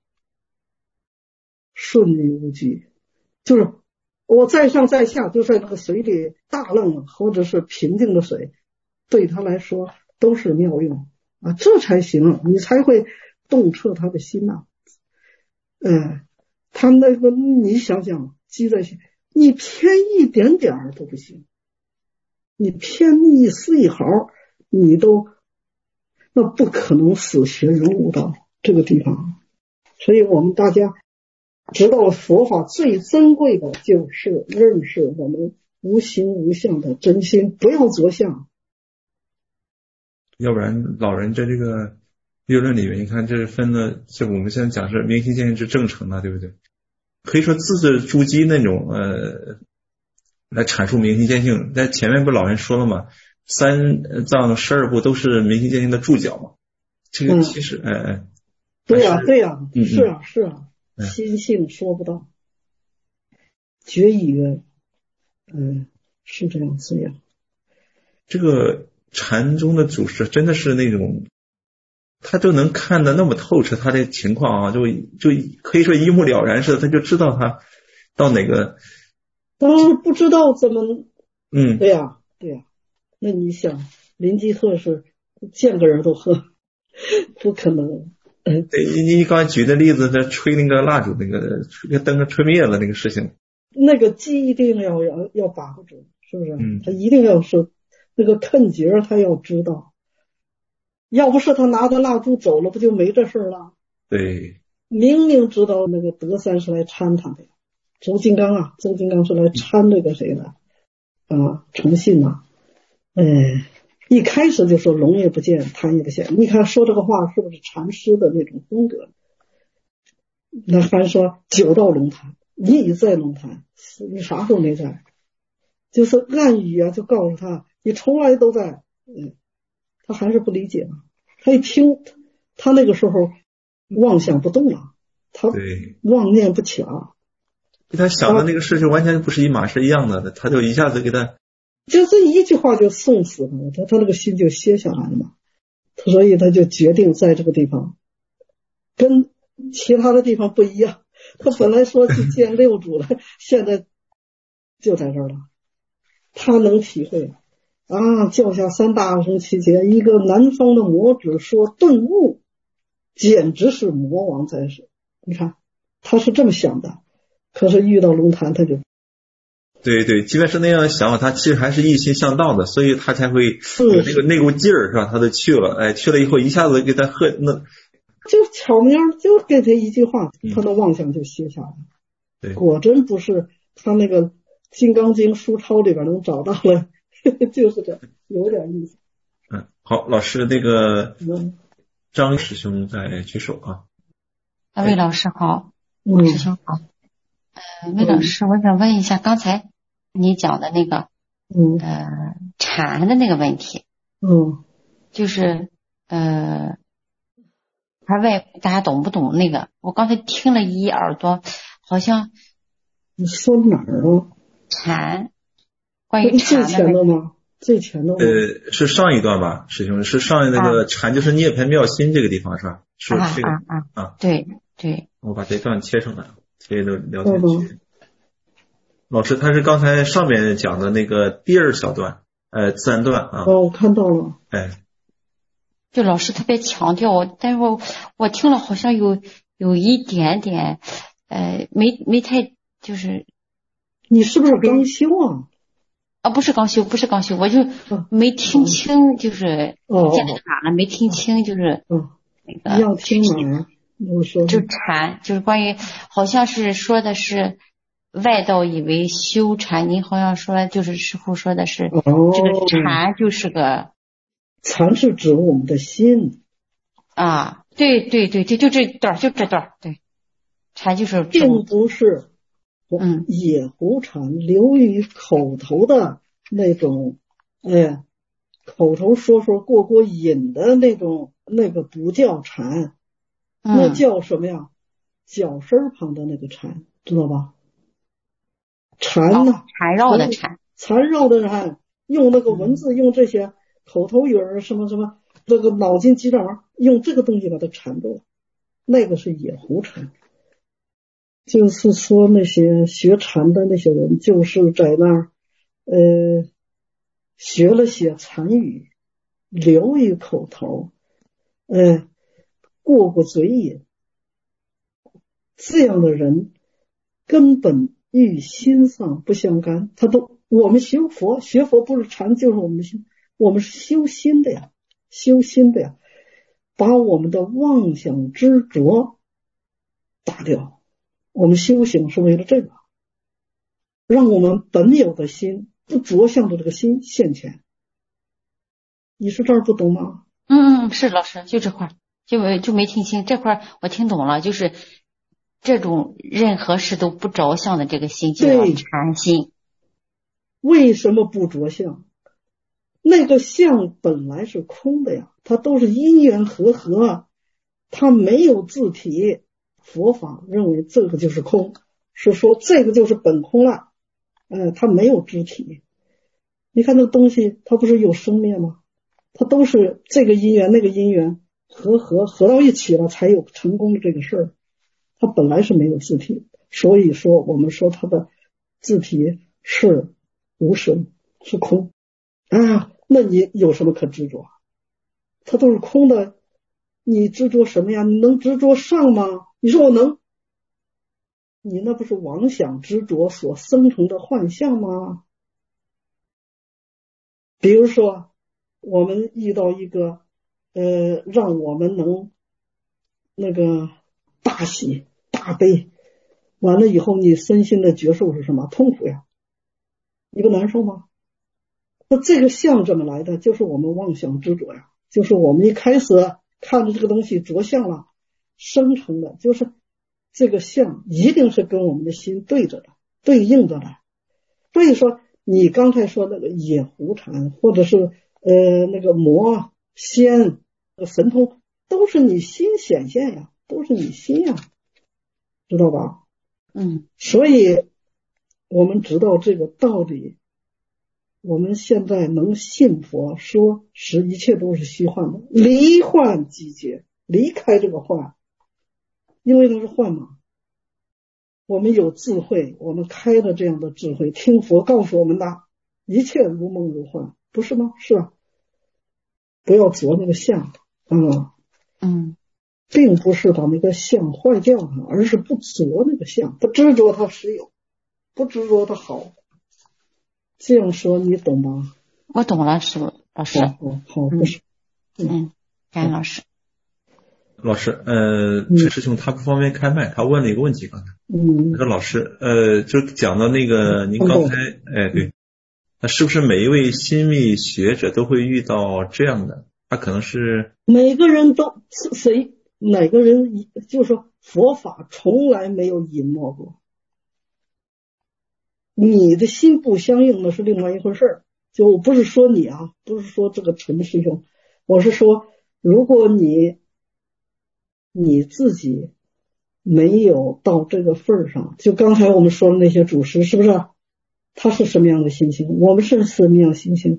顺利无惧，就是。我在上在下就在那个水里，大浪或者是平静的水，对他来说都是妙用啊，这才行，你才会洞彻他的心呐、啊。呃，他那个你想想，积在心，你偏一点点儿都不行，你偏一丝一毫，你都那不可能死学融入到这个地方。所以我们大家。知道佛法最珍贵的就是认识我们无形无相的真心，不要着相。 要不然老人在这个辩论里面，你看这是分了，这我们现在讲是明心见性是正成的，对不对？可以说字字珠玑那种呃来阐述明心见性。在前面不老人说了嘛，三藏十二部都是明心见性的注脚嘛。这个其实哎哎、嗯， 对呀、啊、对呀、啊嗯、 是啊是啊。心性说不到，觉一缘，嗯，是这样子呀。 这个禅宗的祖师真的是那种，他就能看得那么透彻，他的情况啊，就就可以说一目了然似的，他就知道他到哪个。 当然不知道怎么， 嗯， 对呀、啊、对呀、啊。那你想，林基特是见个人都喝，不可能。 嗯，对，你你刚才举的例子是吹那个蜡烛，那个吹灯给吹灭了那个事情， 那个机一定要要要把握住，是不是？ 嗯， 他一定要是那个坑节，他要知道，要不是他拿着蜡烛走了，不就没这事了？ 对， 明明知道那个德三是来参他的，周金刚啊，周金刚是来参这个谁的啊？诚信呐、啊，哎。一开始就说龙也不见，贪也不现。你看说这个话是不是禅师的那种风格？那还说久到龙潭，你已在龙潭，你啥时候没在？就是暗语啊，就告诉他你从来都在。嗯，他还是不理解嘛。他一听，他那个时候妄想不动了，他妄念不起了。 跟他想的那个事情完全不是一码事一样的，他就一下子给他。 就这一句话就送死他，他他那个心就歇下来了嘛，所以他就决定在这个地方，跟其他的地方不一样。他本来说去见六祖了，现在就在这儿了。他能体会啊，教下三大圣七劫，一个南方的魔子说顿悟，简直是魔王在世。你看他是这么想的，可是遇到龙潭他就。 对对，即便是那样的想法，他其实还是一心向道的，所以他才会有那个那股劲儿，是吧？他都去了，哎，去了以后一下子给他喝那， 就巧妙就给他一句话，他的妄想就歇下来了。 对， 果真不是他那个《金刚经》书抄里边能找到了，就是这，有点意思。 嗯，好，老师那个张师兄在举手啊。 二位老师好， 嗯、 师兄好。呃，魏老师，我想问一下，刚才你讲的那个， 嗯， 呃，禅的那个问题， 嗯， 就是呃，二位大家懂不懂那个？我刚才听了一耳朵，好像你说哪儿啊？ 禅，关于最禅前的的吗？最前的吗？ 呃，是上一段吧，师兄，是上一那个禅就是涅槃妙心这个地方是吧？是啊这个啊啊啊， 对对， 我把这段切上来，切到聊嗯天区。老师，他是刚才上面讲的那个第二小段，呃，自然段啊， 哦，我看到了。 哎， 就老师特别强调，但是我我听了好像有有一点点，呃，没没太就是你是不是刚修啊？ 啊，不是刚修，不是刚修，我就嗯没听清，就是哦讲哪了没听清，就是嗯， 那个要听哪儿？我说就禅，就是关于好像是说的是外道以为修禅，您好像说就是师傅说的是、 哦， 这个禅就是个禅是指我们的心， 啊，对对对对，就这段就这段对，禅就是这并种不是嗯野狐禅流于口头的那种，哎，口头说说过过瘾的那种，那个不叫禅，那嗯叫什么呀？脚身旁的那个禅，知道吧？禅呢？ 缠绕的缠， 缠绕的禅，用那个文字，用这些口头语儿，什么什么，这个脑筋急转弯，用这个东西把它缠住了，那个是野狐禅。就是说那些学禅的那些人，就是在那儿，呃，学了些禅语，流于口头，呃，过过嘴瘾，这样的人根本与心上不相干。他都，我们学佛，学佛不是禅就是我们的心，我们是修心的呀，修心的呀，把我们的妄想执着打掉。我们修行是为了这个，让我们本有的心不着相的这个心现前。你是这儿不懂吗？ 嗯嗯是老师就这块就没就没听清这块我听懂了，就是这种任何事都不着相的这个心就叫禅心。 为什么不着相？那个相本来是空的呀，它都是因缘和合，它没有自体。佛法认为这个就是空，是说这个就是本空了，呃，它没有肢体。你看那个东西，它不是有生灭吗？它都是这个因缘那个因缘合合合到一起了，才有成功的这个事儿。它本来是没有自体，所以说我们说它的自体是无生，是空啊。那你有什么可执着？它都是空的，你执着什么呀？你能执着上吗？你说我能？你那不是妄想执着所生成的幻象吗？比如说我们遇到一个呃让我们能那个大喜大悲，完了以后你身心的觉受是什么？痛苦呀，你不难受吗？那这个相怎么来的？就是我们妄想执着呀，就是我们一开始看着这个东西着相了生成的，就是这个相一定是跟我们的心对着的，对应着的。所以说你刚才说那个野狐禅，或者是呃那个魔仙神通，都是你心显现呀，都是你心呀，知道吧？ 嗯， 所以我们知道这个道理，我们现在能信佛，说使一切都是虚幻的，离幻即觉，离开这个幻，因为它是幻嘛。我们有智慧，我们开了这样的智慧，听佛告诉我们的，一切如梦如幻，不是吗？是吧？不要着那个相，嗯嗯， 并不是把那个相坏掉它，而是不着那个相，不执着它实有，不执着它好。这样说你懂吗？ 我懂了，师傅老师。 好，好，好，不是， 嗯，感恩老师。 老师，呃，陈师兄他不方便开麦，他问了一个问题，刚才， 嗯， 他说老师，呃，就讲到那个您刚才，哎，对，那是不是每一位心密学者都会遇到这样的？他可能是每个人都谁哪个人就是说佛法从来没有隐没过，你的心不相应那是另外一回事儿。就我不是说你啊，不是说这个陈师兄，我是说如果你你自己没有到这个份儿上。就刚才我们说的那些祖师，是不是？他是什么样的心情？我们是什么样的心情？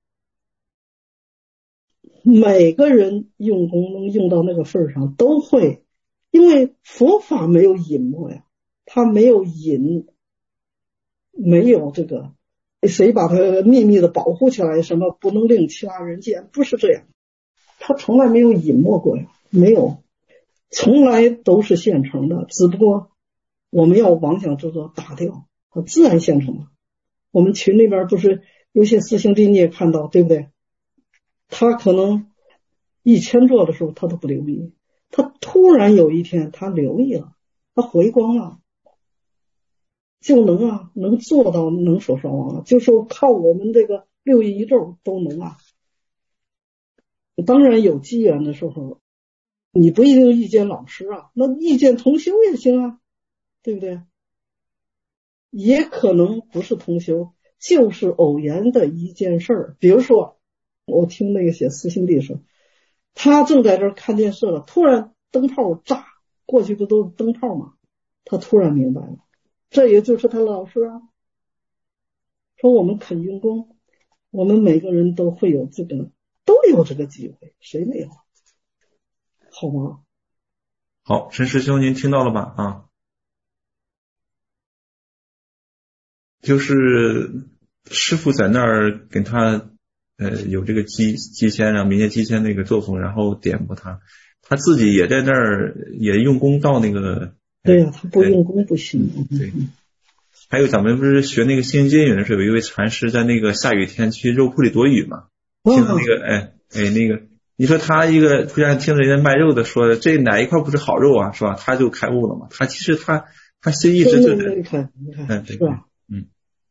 每个人用功能用到那个份儿上，都会，因为佛法没有隐没呀，他没有隐，没有这个谁把他秘密的保护起来，什么不能令其他人见，不是这样，他从来没有隐没过呀，没有，从来都是现成的，只不过我们要妄想执着打掉，它自然现成了。我们群里边不是有些师兄弟你也看到，对不对？他可能一千座的时候他都不留意，他突然有一天他留意了，他回光了，就能啊，能做到能所双亡了，就说靠我们这个六意一咒都能啊。当然有机缘的时候，你不一定遇见老师啊，那遇见同修也行啊，对不对？也可能不是同修，就是偶然的一件事儿。比如说我听那个写私信弟说，他正在这看电视了，突然灯泡炸，过去不都是灯泡吗？他突然明白了，这也就是他老师啊。说我们肯用功，我们每个人都会有这个，都有这个机会，谁没有？好吗？ 好，陈师兄您听到了吧？啊，就是师父在那儿跟他呃有这个机机仙啊，冥界机仙那个作风，然后点拨他，他自己也在那儿也用功到那个。 对呀、啊，他不用功不行。 对。还有咱们不是学那个心经云的时候，有一位禅师在那个下雨天去肉铺里躲雨嘛，听到那个哎哎那个，你说他一个突然听着人家卖肉的说这哪一块不是好肉啊，是吧？他就开悟了嘛。他其实他他心一直就你看你看， 嗯， 是吧？ 嗯。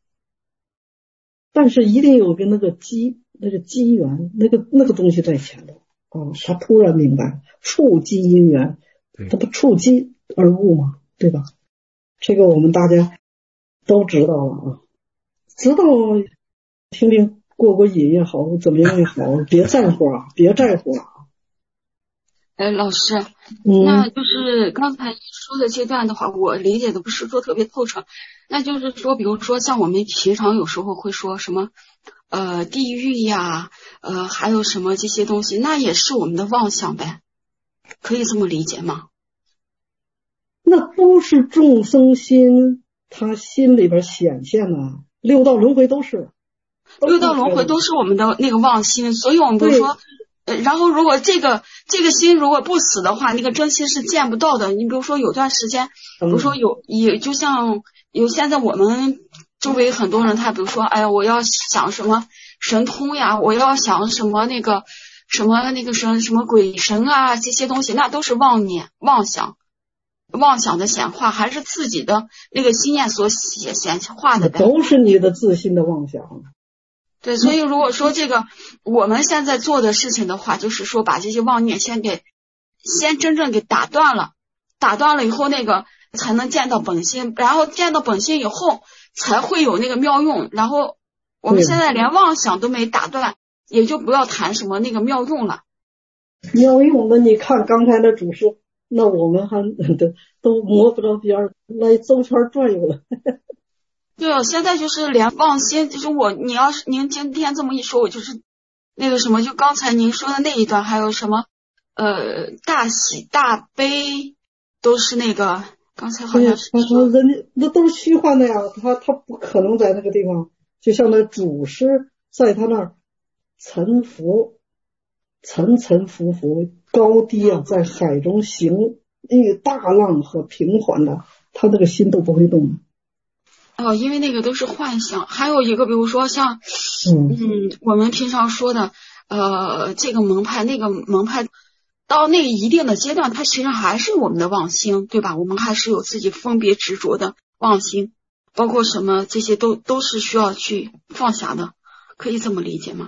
但是一定有个那个机那个机缘，那个那个东西在前头啊，他突然明白触机因缘，他不触机而悟嘛，对吧？这个我们大家都知道了啊，知道听听过过瘾也好，怎么样也好，别在乎啊，别在乎啊。 哎，老师， 嗯， 那就是刚才说的这段的话，我理解的不是说特别透彻。那就是说，比如说像我们平常有时候会说什么，呃，地狱呀，呃，还有什么这些东西，那也是我们的妄想呗，可以这么理解吗？ 那都是众生心，他心里边显现的，六道轮回都是， 六道轮回都是我们的那个妄心，所以我们比如说。呃，然后如果这个这个心如果不死的话，那个真心是见不到的。你比如说有段时间，比如说有也就像有现在我们周围很多人，他比如说，哎呀，我要想什么神通呀，我要想什么那个什么那个什什么鬼神啊，这些东西，那都是妄念、妄想、妄想的显化，还是自己的那个心念所显显化的， 都是你的自心的妄想。 对，所以如果说这个我们现在做的事情的话，就是说把这些妄念先给先真正给打断了，打断了以后，那个才能见到本心，然后见到本心以后才会有那个妙用。然后我们现在连妄想都没打断，也就不要谈什么那个妙用了。 妙用的，你看刚才的主师，那我们还都都摸不着边儿，来周圈转悠了。 对啊，现在就是连妄心，就是我，你要是您今天这么一说，我就是那个什么，就刚才您说的那一段，还有什么呃大喜大悲，都是那个刚才好像是说人家那都是虚幻的呀，他他不可能在那个地方，就像那祖师在他那儿沉浮，沉沉浮浮，高低啊，在海中行，那个大浪和平缓的，他那个心都不会动。 哦，因为那个都是幻想。还有一个比如说像嗯, 嗯我们平常说的呃这个门派那个门派，到那一定的阶段，它其实还是我们的妄心，对吧？我们还是有自己分别执着的妄心，包括什么这些都都是需要去放下的，可以这么理解吗？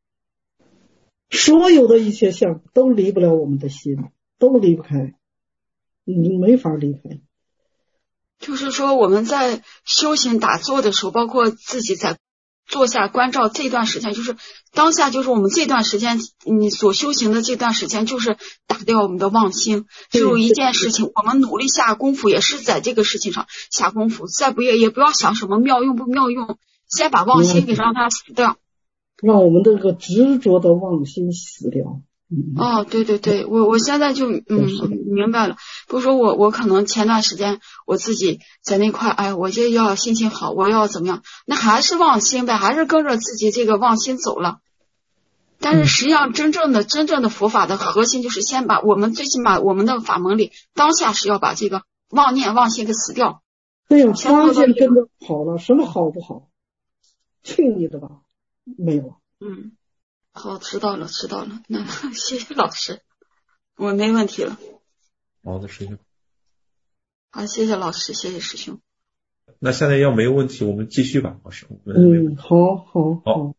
所有的一切相都离不了我们的心，都离不开，你没法离开。 就是说我们在修行打坐的时候，包括自己在坐下关照这段时间，就是当下，就是我们这段时间你所修行的这段时间，就是打掉我们的妄心。只有一件事情，我们努力下功夫，也是在这个事情上下功夫。再不也也不要想什么妙用不妙用，先把妄心给让它死掉， 让我们这个执着的妄心死掉。 哦，对对对，我我现在就嗯明白了。比如说我我可能前段时间我自己在那块，哎，我就要心情好，我要怎么样？那还是妄心呗，还是跟着自己这个妄心走了。但是实际上真正的真正的佛法的核心就是先把我们最起码我们的法门里当下是要把这个妄念妄心给死掉。 对呀，当下跟着好了，什么好不好？去你的吧，没有。 嗯。好，知道了，知道了。那谢谢老师，我没问题了。 好的，师兄。 好，谢谢老师，谢谢师兄。 那现在要没有问题，我们继续吧，老师。 嗯，好好好。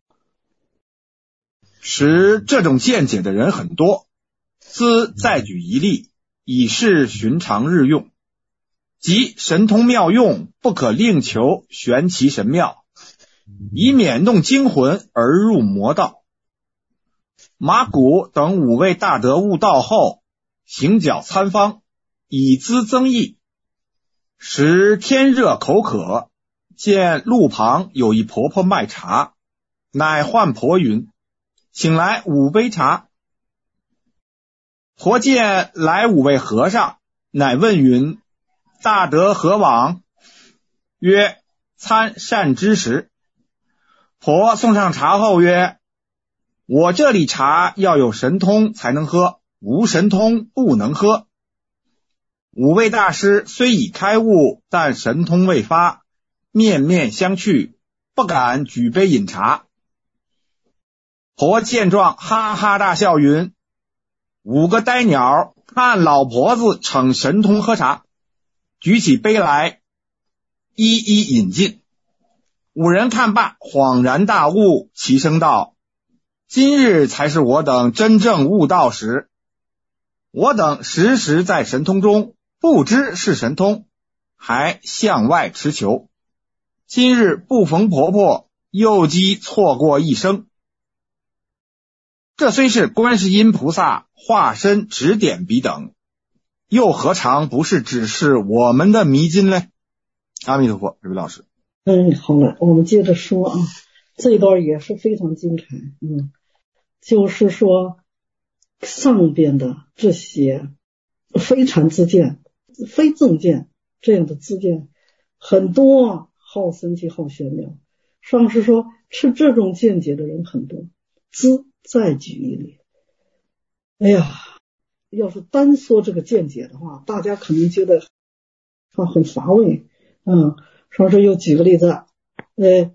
持这种见解的人很多，兹再举一例，以示寻常日用。即神通妙用，不可另求玄奇神妙，以免弄精魂而入魔道。马古等五位大德悟道后，行脚参方，以资增益。时天热口渴，见路旁有一婆婆卖茶，乃唤婆云：请来五杯茶。婆见来五位和尚，乃问云：大德何往？曰：参善知识。婆送上茶后曰：我这里茶要有神通才能喝，无神通不能喝。五位大师虽已开悟，但神通未发，面面相觑，不敢举杯饮茶。婆见状，哈哈大笑云：五个呆鸟，看老婆子逞神通喝茶。举起杯来，一一饮尽。五人看罢，恍然大悟，齐声道：今日才是我等真正悟道时。我等时时在神通中，不知是神通，还向外持求。今日不逢婆婆，又积错过一生。这虽是观世音菩萨化身指点彼等，又何尝不是指示我们的迷津呢？阿弥陀佛，这位老师。 嗯，好了，我们接着说啊，这一段也是非常精彩。嗯，就是说上边的这些非禅之见、非正见这样的之见很多啊，好神奇好玄妙。上师说持这种见解的人很多，兹再举一例。哎呀，要是单说这个见解的话，大家可能觉得它很乏味。嗯，上师又举个例子，呃，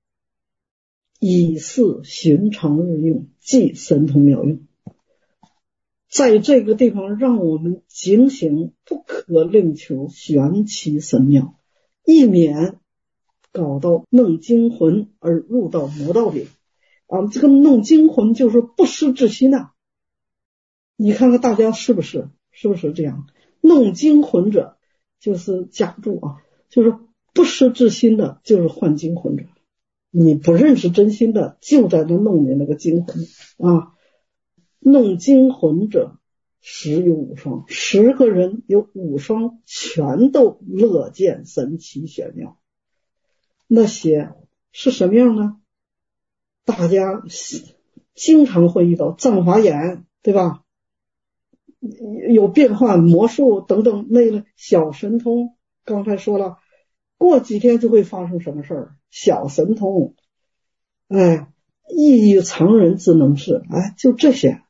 以示寻常日用，即神通妙用。在这个地方让我们警醒，不可另求玄奇神妙，以免搞到弄精魂而入到魔道里。啊，这个弄精魂就是不失之心啊！你看看大家是不是是不是这样？弄精魂者就是假住啊，就是不失之心的，就是幻精魂者。你不认识真心的，就在那弄你那个精魂啊！弄精魂者十有五双，十个人有五双全都乐见神奇玄妙。那些是什么样呢？大家经常会遇到障法眼，对吧？有变幻魔术等等那类小神通，刚才说了，过几天就会发生什么事儿？小神通，哎，异于常人之能事，哎，就这些，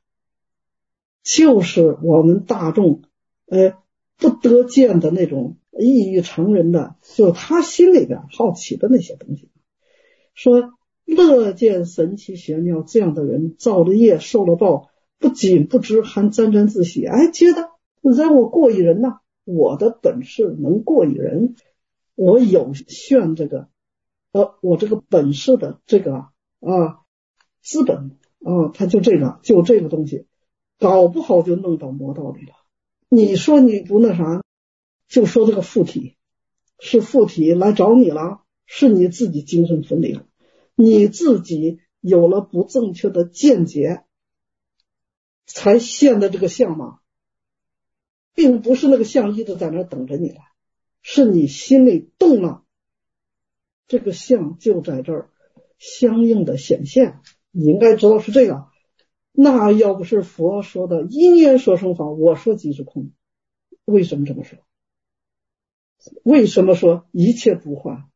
就是我们大众，呃，不得见的那种异于常人的，就是他心里边好奇的那些东西。说乐见神奇玄妙，这样的人造了业受了报，不仅不知，还沾沾自喜，哎，觉得让我过一人呐、啊，我的本事能过一人，我有炫这个呃，我这个本事的这个啊资本啊，他就这个就这个东西，搞不好就弄到魔道里了。你说你不那啥，就说这个附体是附体来找你了，是你自己精神分裂了。 你自己有了不正确的见解才现的这个相吗？并不是那个相一直在那等着你了，是你心里动了，这个相就在这儿相应的显现。你应该知道是这个。那要不是佛说的因缘说生法，我说即是空，为什么这么说？为什么说一切不坏？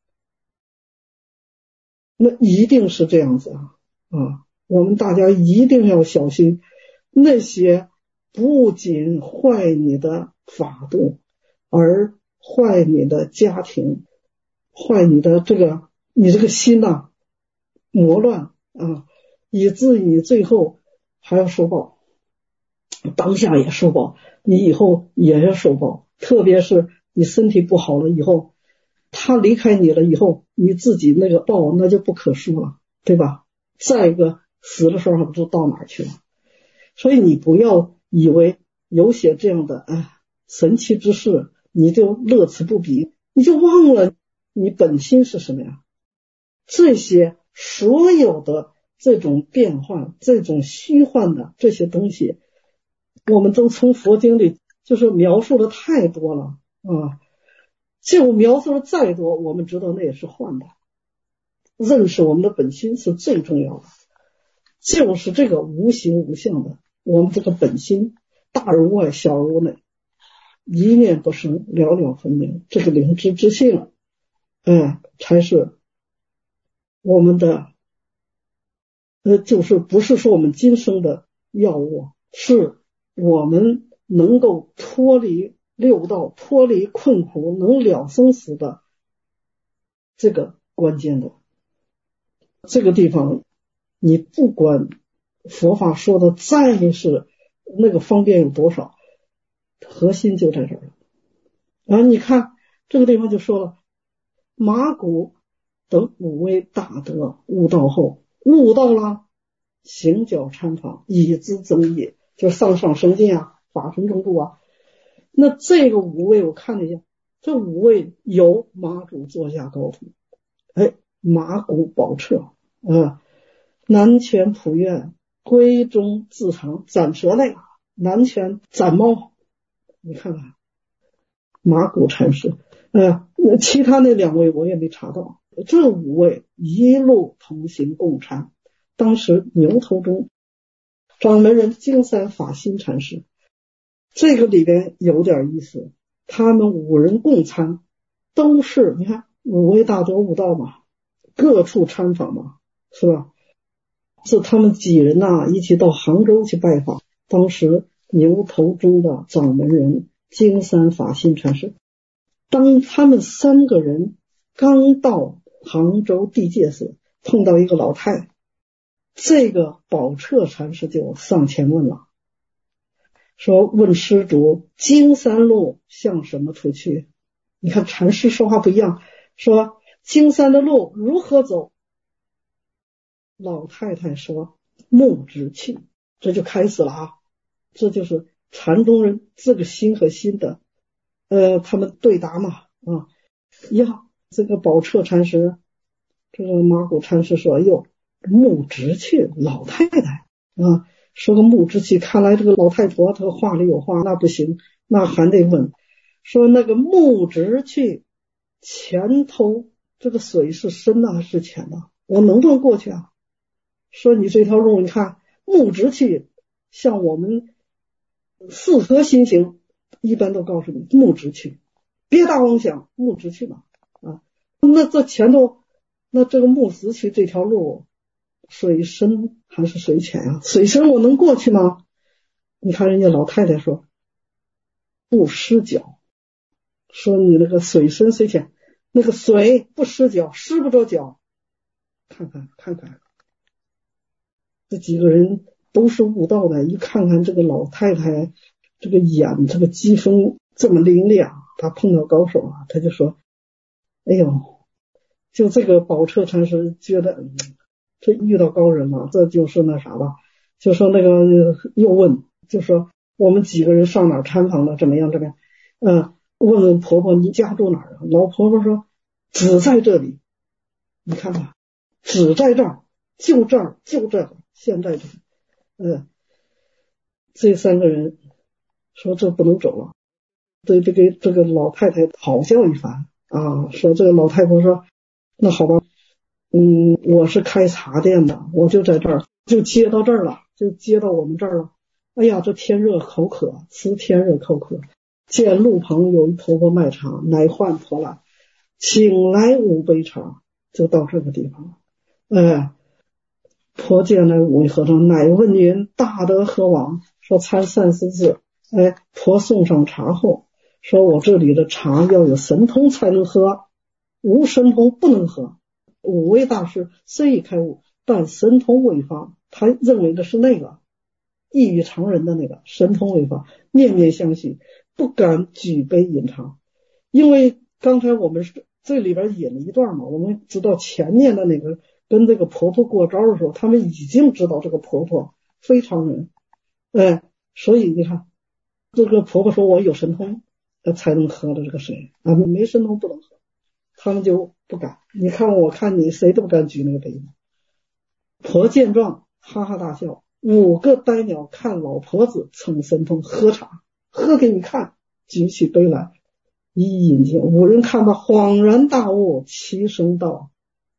那一定是这样子啊啊！我们大家一定要小心那些不仅坏你的法度，而坏你的家庭，坏你的这个你这个心呐、啊，魔乱啊，以至于你最后还要受报，当下也受报，你以后也要受报。特别是你身体不好了以后，他离开你了以后，你自己那个报那就不可说了，对吧？再一个死的时候还不知道到哪儿去了。所以你不要以为有些这样的哎神奇之事你就乐此不疲，你就忘了你本心是什么呀？这些所有的这种变幻，这种虚幻的这些东西，我们都从佛经里就是描述的太多了啊，就描述的再多，我们知道那也是幻的。认识我们的本心是最重要的，就是这个无形无相的，我们这个本心大而无外，小而无内，一念不生，了了分明，这个灵知之性，哎，才是我们的呃，就是不是说我们今生的要务，是我们能够脱离六道，脱离困苦，能了生死的这个关键的这个地方。你不管佛法说的再是那个方便有多少，核心就在这儿了。然后你看这个地方就说了，马古等五位大德悟道后，悟道了，行脚参访，以资增益，就是上上生进啊，法身中度啊。那这个五位我看了一下，这五位有马祖座下高徒，哎，马古宝彻啊，南拳普愿，归中自长，斩蛇类，南拳斩猫，你看看马古禅师，呃，其他那两位我也没查到，这五位一路同行共参。当时牛头中掌门人金山法心禅师，这个里边有点意思，他们五人共参，都是你看五位大德悟道嘛，各处参访嘛，是吧？是他们几人呐、啊、一起到杭州去拜访，当时牛头中的掌门人金山法心禅师，当他们三个人刚到杭州地界寺，碰到一个老太，这个宝彻禅师就上前问了，说问施主金山路向什么处去？你看禅师说话不一样，说金山的路如何走？老太太说木直去，这就开始了啊！这就是禅宗人这个心和心的呃，他们对答嘛啊呀，这个宝彻禅师，这个马古禅师说，哟，木直去，老太太啊，说个木直去，看来这个老太婆她话里有话，那不行，那还得问，说那个木直去前头这个水是深的还是浅的？我能不能过去啊？说你这条路，你看木直去，像我们四合心行一般都告诉你木直去，别大妄想，木直去嘛啊。那这前头那这个木直去这条路水深还是水浅啊？水深我能过去吗？你看人家老太太说不湿脚，说你那个水深水浅，那个水不湿脚，湿不着脚，看看看看这几个人都是悟道的，一看看这个老太太这个眼这个机锋这么灵亮，他碰到高手啊，他就说哎呦，就这个宝彻禅师觉得、嗯、这遇到高人了，这就是那啥吧，就说那个又问，就说我们几个人上哪儿参访了，怎么样怎么样，呃，问问婆婆你家住哪儿啊？老婆婆说只在这里，你看吧， 只在这儿，就这儿，就这儿，现在这儿。呃，这三个人说这不能走了，对这个这个老太太讨教一番啊，说这个老太婆说，那好吧，嗯，我是开茶店的，我就在这儿，就接到这儿了，就接到我们这儿了。哎呀，这天热口渴，吃天热口渴，见路旁有一婆婆卖茶，乃唤婆来，请来五杯茶，就到这个地方。哎，婆见来五位和尚，乃问云：大德何往？说参三十字。哎，婆送上茶后，说我这里的茶要有神通才能喝，无神通不能喝。五位大师虽已开悟，但神通未发，他认为的是那个异于常人的那个神通未发，面面相觑，不敢举杯饮茶。因为刚才我们这里边引了一段嘛，我们知道前面的那个跟这个婆婆过招的时候，他们已经知道这个婆婆非常人，哎，所以你看这个婆婆说我有神通才能喝的这个水啊，没神通不能喝，他们就不敢。你看我看你谁都不敢举那个杯子。婆见状哈哈大笑，五个呆鸟看老婆子逞神通喝茶，喝给你看，举起杯来一饮尽。五人看罢恍然大悟，齐声道：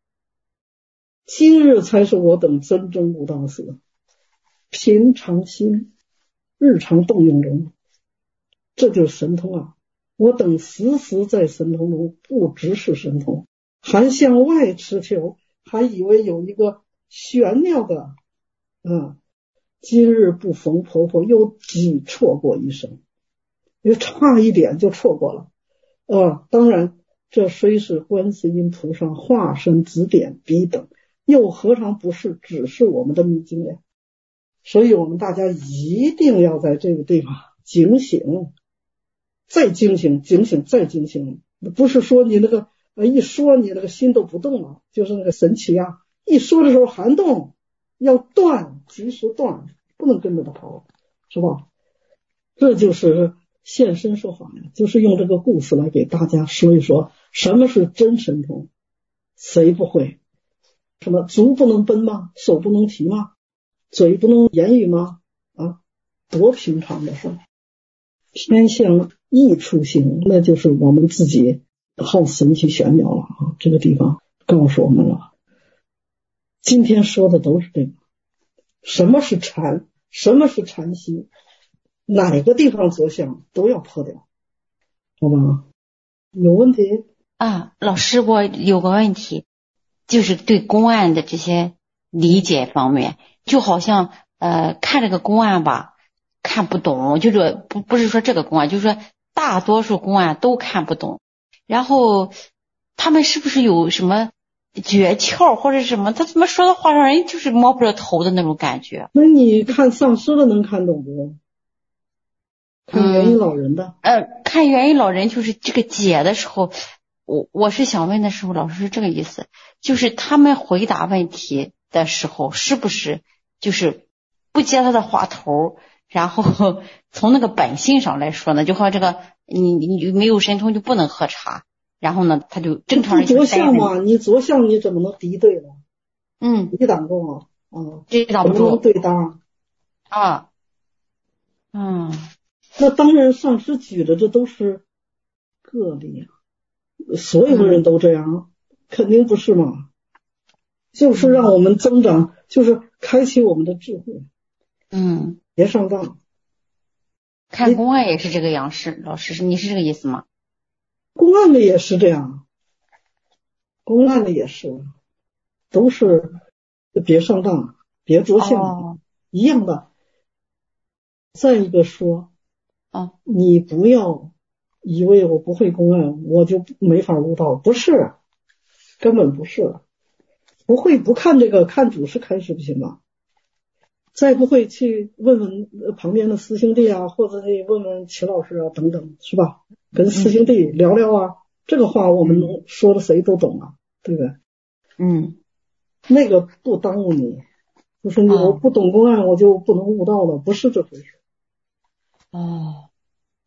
今日才是我等真正悟道时，平常心日常动用中，这就是神通啊！我等时时在神通中，不只是神通，还向外持求，还以为有一个玄妙的啊！今日不逢婆婆，又几错过一生，又差一点就错过了啊！当然，这虽是观世音菩萨化身指点彼等，又何尝不是只是我们的秘经呀？所以我们大家一定要在这个地方警醒，再警醒，警醒再警醒。不是说你那个一说你那个心都不动了，就是那个神奇啊，一说的时候还动，要断，及时断，不能跟着他跑，是吧？这就是现身说法呀，就是用这个故事来给大家说一说什么是真神通。谁不会？什么足不能奔吗？手不能提吗？嘴不能言语吗？啊，多平常的事。偏向益处行，那就是我们自己好神奇玄妙了啊！这个地方告诉我们了。今天说的都是这个，什么是禅，什么是禅心，哪个地方着相都要破掉，好吧？有问题啊？老师，我有个问题，就是对公案的这些理解方面，就好像呃看这个公案吧，看不懂，就是不不是说这个公案，就是说大多数公案都看不懂。然后他们是不是有什么诀窍或者什么？他怎么说的话让人就是摸不着头的那种感觉？ 那你看丧尸的能看懂不？看元婴老人的？ 嗯、呃，看元婴老人就是这个解的时候，我我是想问的时候，老师是这个意思，就是他们回答问题的时候，是不是就是不接他的话头？然后从那个本性上来说呢，就和这个你你没有神通就不能喝茶，然后呢他就正常人着相嘛，你着相你怎么能敌对呢？ 嗯， 抵挡住啊，啊， 抵挡不住， 对当啊，嗯， 那当然上师举的这都是个例啊，所有的人都这样，嗯、肯定不是嘛，就是让我们增长，就是开启我们的智慧， 嗯。 别上当。 看公案也是这个样式，老师，你是这个意思吗？ 公案的也是这样，公案的也是，都是别上当，别着相，哦、一样的。再一个说， 哦， 你不要以为我不会公案，我就没法悟道，不是，根本不是。不会不看这个，看祖师开示不行吗？再不会去问问旁边的师兄弟啊，或者你问问齐老师啊等等，是吧？跟师兄弟聊聊啊，嗯、这个话我们说的谁都懂啊，对不对？ 嗯， 那个不耽误你，就是你我不懂公案，我就不能悟道了，不是这回事。 哦，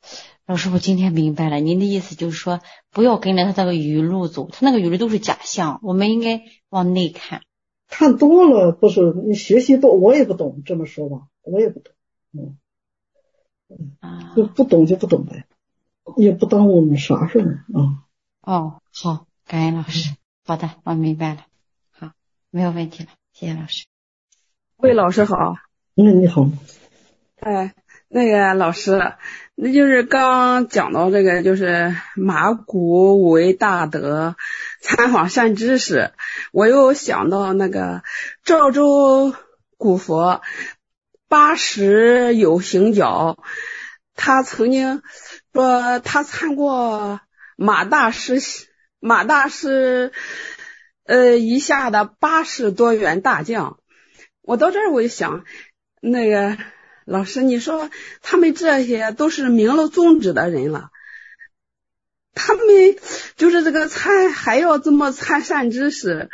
老师，我今天明白了，您的意思就是说，不要跟着他那个语录走，他那个语录都是假象，我们应该往内看。 看多了不是你学习多，我也不懂，这么说吧，我也不懂，嗯， 啊， 就不懂就不懂呗，也不耽误我们啥事儿啊。 哦，好，感恩老师。好的，我明白了。好，没有问题了，谢谢老师。 魏老师好。 嗯，你好。 哎，那个老师，那就是刚讲到这个，就是马古五为大德，参访善知识，我又想到那个赵州古佛八十有行脚，他曾经说他参过马大师马大师呃以下的八十多员大将。我到这儿我就想，那个老师，你说他们这些都是明了宗旨的人了，他们就是这个参还要这么参善知识，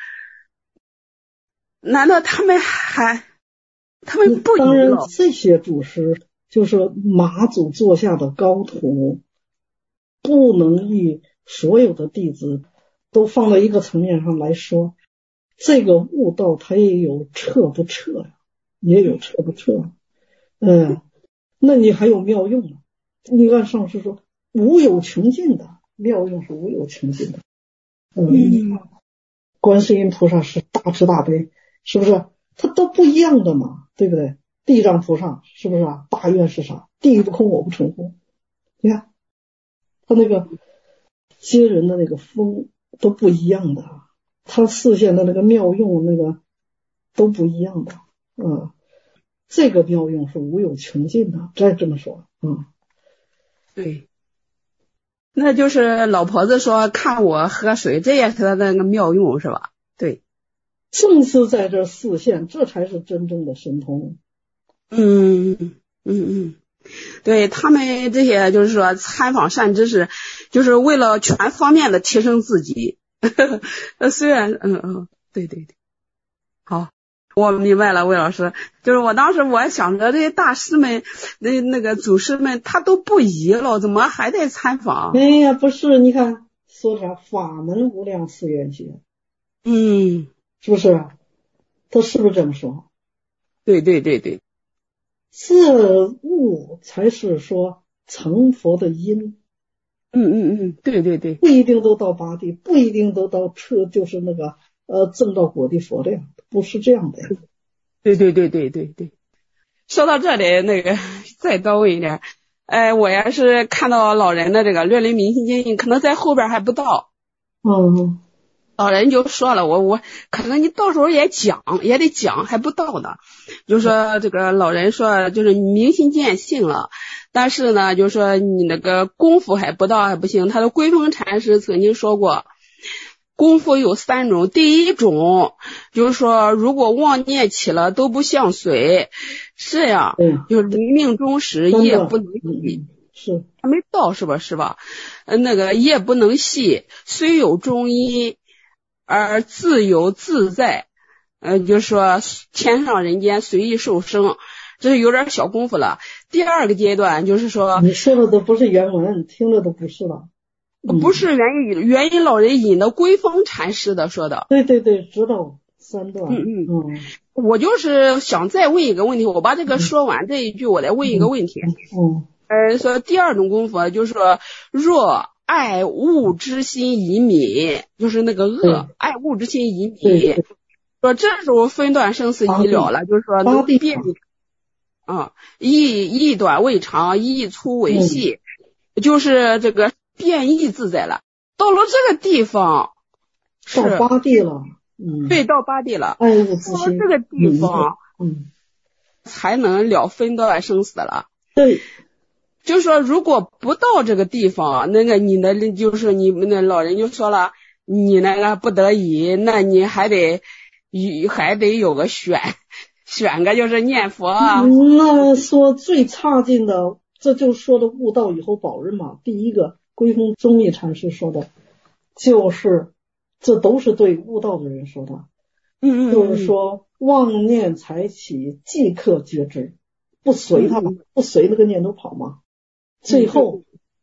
难道他们还他们不当然了？ 这些祖师就是马祖座下的高徒，不能以所有的弟子都放到一个层面上来说，这个悟道它也有彻不彻呀，也有彻不彻。嗯，那你还有妙用呢？你按上师说，无有穷尽的妙用是无有穷尽的。嗯， 嗯观世音菩萨是大慈大悲，是不是？它都不一样的嘛，对不对？地藏菩萨是不是啊？大愿是啥？地狱不空，我不成乎？你看他那个接人的那个风都不一样的，他示现的那个妙用那个都不一样的。嗯，这个妙用是无有穷尽的，再这么说。嗯， 对，那就是老婆子说看我喝水，这也是他的那个妙用是吧？对， 正是在这示现，这才是真正的神通。 嗯嗯嗯，对，他们这些就是说参访善知识，就是为了全方面的提升自己。虽然嗯嗯，对对对，好，我明白了，魏老师，就是我当时我想着这些大师们，那那个祖师们，他都不移了，怎么还得参访？ 哎呀，不是，你看说啥法门无量誓愿学， 嗯， 是不是？他是不是这么说？ 对对对对， 这悟才是说成佛的因。 嗯嗯嗯，对对对， 不一定都到八地，不一定都到彻，就是那个呃证到果地佛的呀，不是这样的呀。 对对对对对对。说到这里，那个再到位一点，哎，我也是看到老人的这个略论明心经，可能在后边还不到。 嗯， 老人就说了，我我可能你到时候也讲，也得讲，还不到呢。就说这个老人说，就是明心见性了，但是呢，就说你那个功夫还不到，还不行。他的归峰禅师曾经说过，功夫有三种，第一种就是说，如果妄念起了都不像水，这样就是临命终时夜不能细， 是还没到是吧？是吧？呃，那个夜不能细，虽有中医而自由自在，呃，就是说天上人间随意受生，这是有点小功夫了。第二个阶段就是说， 你说的都不是原文，听的都不是了。 不是元音元音老人引的归峰禅师的说的。 对对对，知道三段。 嗯嗯嗯， 我就是想再问一个问题，我把这个说完这一句，我再问一个问题。 嗯， 呃，说第二种功夫就是说，若爱物之心已泯，就是那个恶，爱物之心已泯。说这时候分段生死已了了，就是说能变啊，一一短为长，一粗为细，嗯、就是这个变异自在了。到了这个地方， 到八地了，嗯， 对，到八地了， 爱物之心， 到了这个地方， 嗯， 才能了分段生死了。 对。 就是说，如果不到这个地方，那个你的就是你们的老人就说了，你那个不得已，那你还得还得有个选选个就是念佛啊。 那说最差劲的，这就说的悟道以后保人嘛。第一个归峰宗密禅师说的，就是这都是对悟道的人说的。 嗯嗯， 就是说妄念才起，即刻觉知，不随他，不随那个念头跑嘛。最后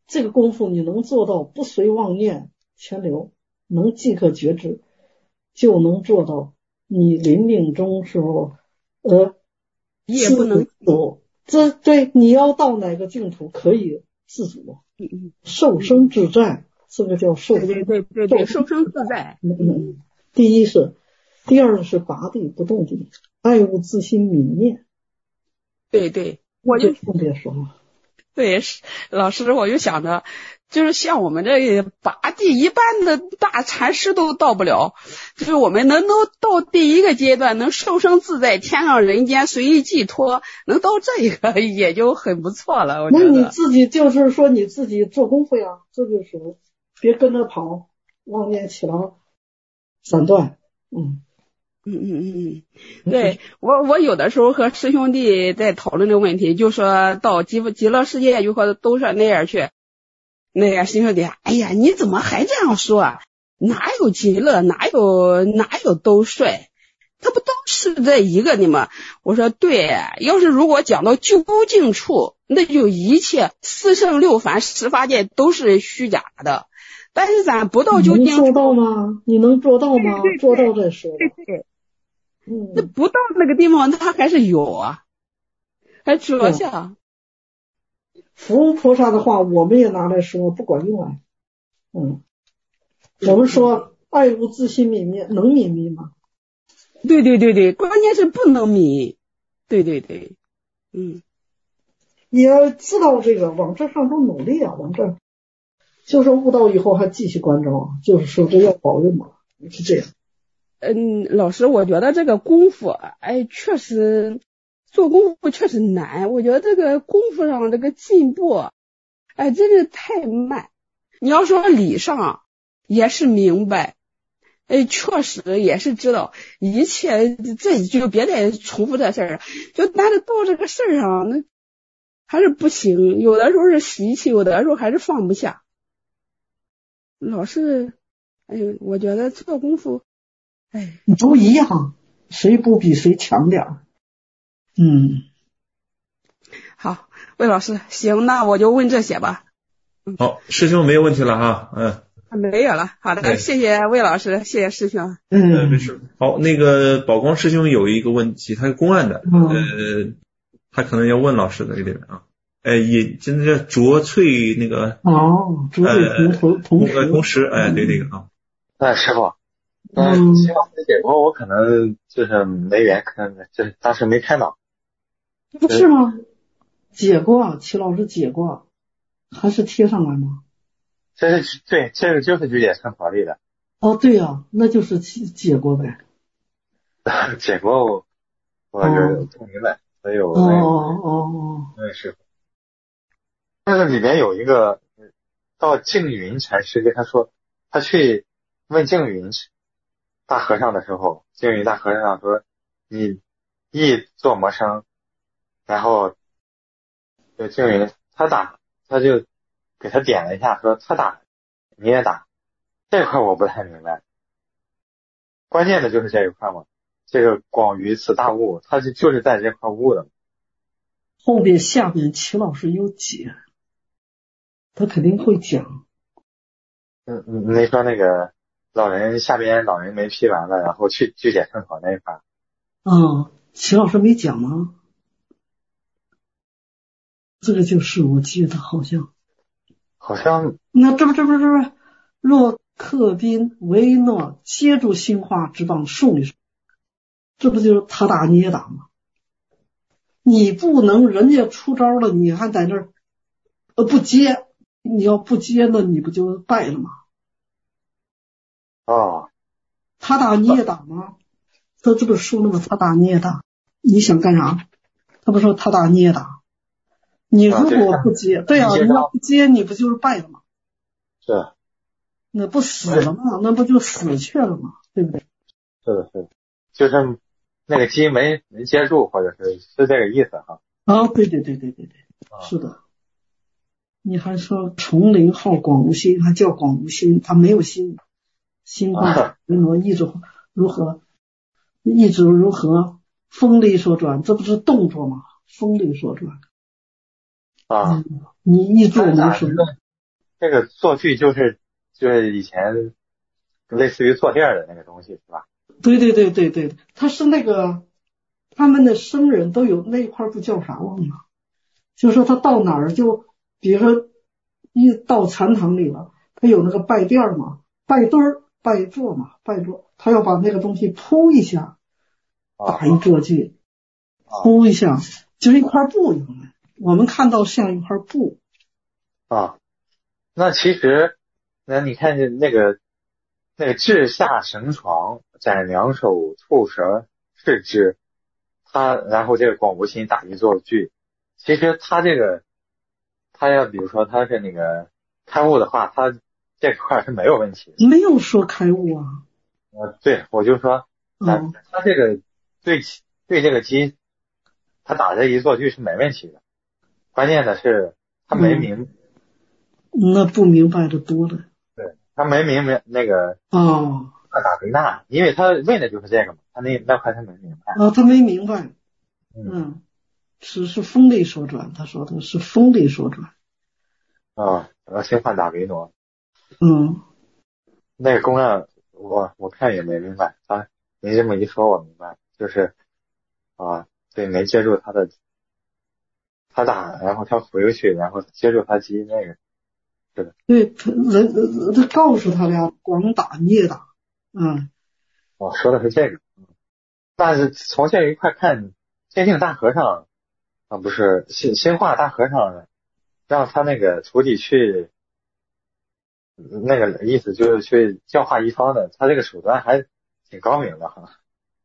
这个功夫你能做到不随妄念牵流，能即刻觉知，就能做到你临命终时候呃也不能走，这对你要到哪个净土可以自主，受生自在，这个叫受生， 对对对对，受生自在。 嗯，第一是，第二是拔地不动地，爱物自心泯灭。 对对，我就重点说了。 对，老师，我就想着，就是像我们这拔地一般的大禅师都到不了，就是我们能都到第一个阶段，能受生自在，天上人间随意寄托，能到这个也就很不错了。我觉得。 那你自己就是说你自己做功夫呀，这就是别跟着跑，妄念起了散断，嗯。 嗯嗯嗯嗯，对，我我有的时候和师兄弟在讨论这个问题，就说到极极乐世界就说都上那样去，那个师兄弟，哎呀，你怎么还这样说啊？哪有极乐，哪有哪有兜率，它不都是这一个的吗？我说对，要是如果讲到究竟处，那就一切四圣六凡十法界都是虚假的。但是咱不到究竟处， 你能做到吗？你能做到吗？ 对对对做到再说。 对对。 嗯， 那不到那个地方，它还是有啊，还折下。 佛菩萨的话，我们也拿来说，不管用啊。嗯，我们说爱物自心泯灭，能泯灭吗？ 对对对对，关键是不能泯。对对对，嗯。 你要知道这个，往这上头努力啊，往这，就是悟道以后还继续关照，就是说这要保佑嘛，是这样。 嗯，老师，我觉得这个功夫，哎，确实做功夫确实难。我觉得这个功夫上这个进步，哎，真是太慢。你要说理上也是明白，哎，确实也是知道一切，这就别再重复这事儿，就但是到这个事儿上，那还是不行。有的时候是习气，有的时候还是放不下。老是，哎呦，我觉得做功夫。哎， 都一样，谁不比谁强点儿？嗯， 好，魏老师，行，那我就问这些吧。 嗯、好，师兄没有问题了哈，嗯， 没有了，好的，谢谢魏老师，谢谢师兄。 嗯， 没事。好，那个宝光师兄有一个问题，他是公案的， 嗯、 呃，他可能要问老师的这里面啊，呃，也真的卓萃那个哦，卓萃同同时同时，哎，对这个啊， 哎，师傅。嗯，齐老师解过我可能就是没缘，可能就是当时没看到。 不是吗？解过，齐老师解过，还是贴上来吗？ 这是对，这个就是拒解参考例的。 哦，对呀、啊，那就是解过呗。 解过我我就不明白，所以我哦哦哦， 问师傅。但是里面有一个到净云禅师跟他说，他去问净云大和尚的时候，净云大和尚说：“你一做魔声，然后就净云他打，他就给他点了一下，说他打你也打。”这块我不太明白，关键的就是这一块嘛。这个广于此大悟，他就就是在这块悟的。 后边下边齐老师有解，他肯定会讲。 嗯嗯，你说那个。老人下边老人没批完了，然后去拒解参考那一块。 嗯，齐老师没讲吗？这个就是我记得好像， 好像那这不这不这不，若克宾维诺接住兴化之棒送一手，这不就是他打你也打吗？你不能人家出招了，你还在那儿呃不接，你要不接那你不就败了吗？ 哦， 他打你也打吗？他这不是说了吗？他打你也打，你想干啥？他不说他打你也打，你如果不接，对啊，你要不接，你不就是败了吗？ 是， 那不死了吗？那不就死去了吗？对不对？ 是的，是的，就是那个鸡没没接住，或者是是这个意思哈。 啊，对对对对对对，是的。你还说崇灵号广无心，还叫广无心，他没有心。心化维诺意志如何？意志如何？风力所转，这不是动作吗？风力所转啊、 嗯！你一做没什么。 这个坐具就是就是以前类似于坐垫的那个东西是吧？ 对对对对对，他是那个他们的僧人都有那块不叫啥忘了，就说他到哪儿就比如说一到禅堂里了，他有那个拜垫嘛，拜墩儿拜座嘛，拜座，他要把那个东西铺一下，打一坐具，铺一下，就是一块布用的，我们看到像一块布啊。那其实那你看见那个那个至下绳床，展两手触舌视之，他然后这个广无心打一坐具，其实他这个他要比如说他是那个开悟的话，他这块是没有问题的。 没有说开悟啊。 呃，对，我就说， 嗯， 他这个对对这个鸡，他打这一坐具是没问题的，关键的是他没明。 嗯那不明白的多了。 对，他没明白那个哦， 二打维纳，因为他问的就是这个嘛，他那那块他没明白。 啊，他没明白。 嗯， 嗯，是是风力所转，他说的是风力所转。 啊，呃，新换打维诺。 嗯， 那个公案我我看也没明白，他您这么一说我明白，就是啊，对，没接住他的，他打，然后他回去，然后接住他击那个。 对，他人他告诉他俩广打孽打，嗯， 我说的是这个，但是从这一块看，坚定大和尚啊，不是新新化大和尚，让他那个徒弟去，那个意思就是去教化一方的，他这个手段还挺高明的哈。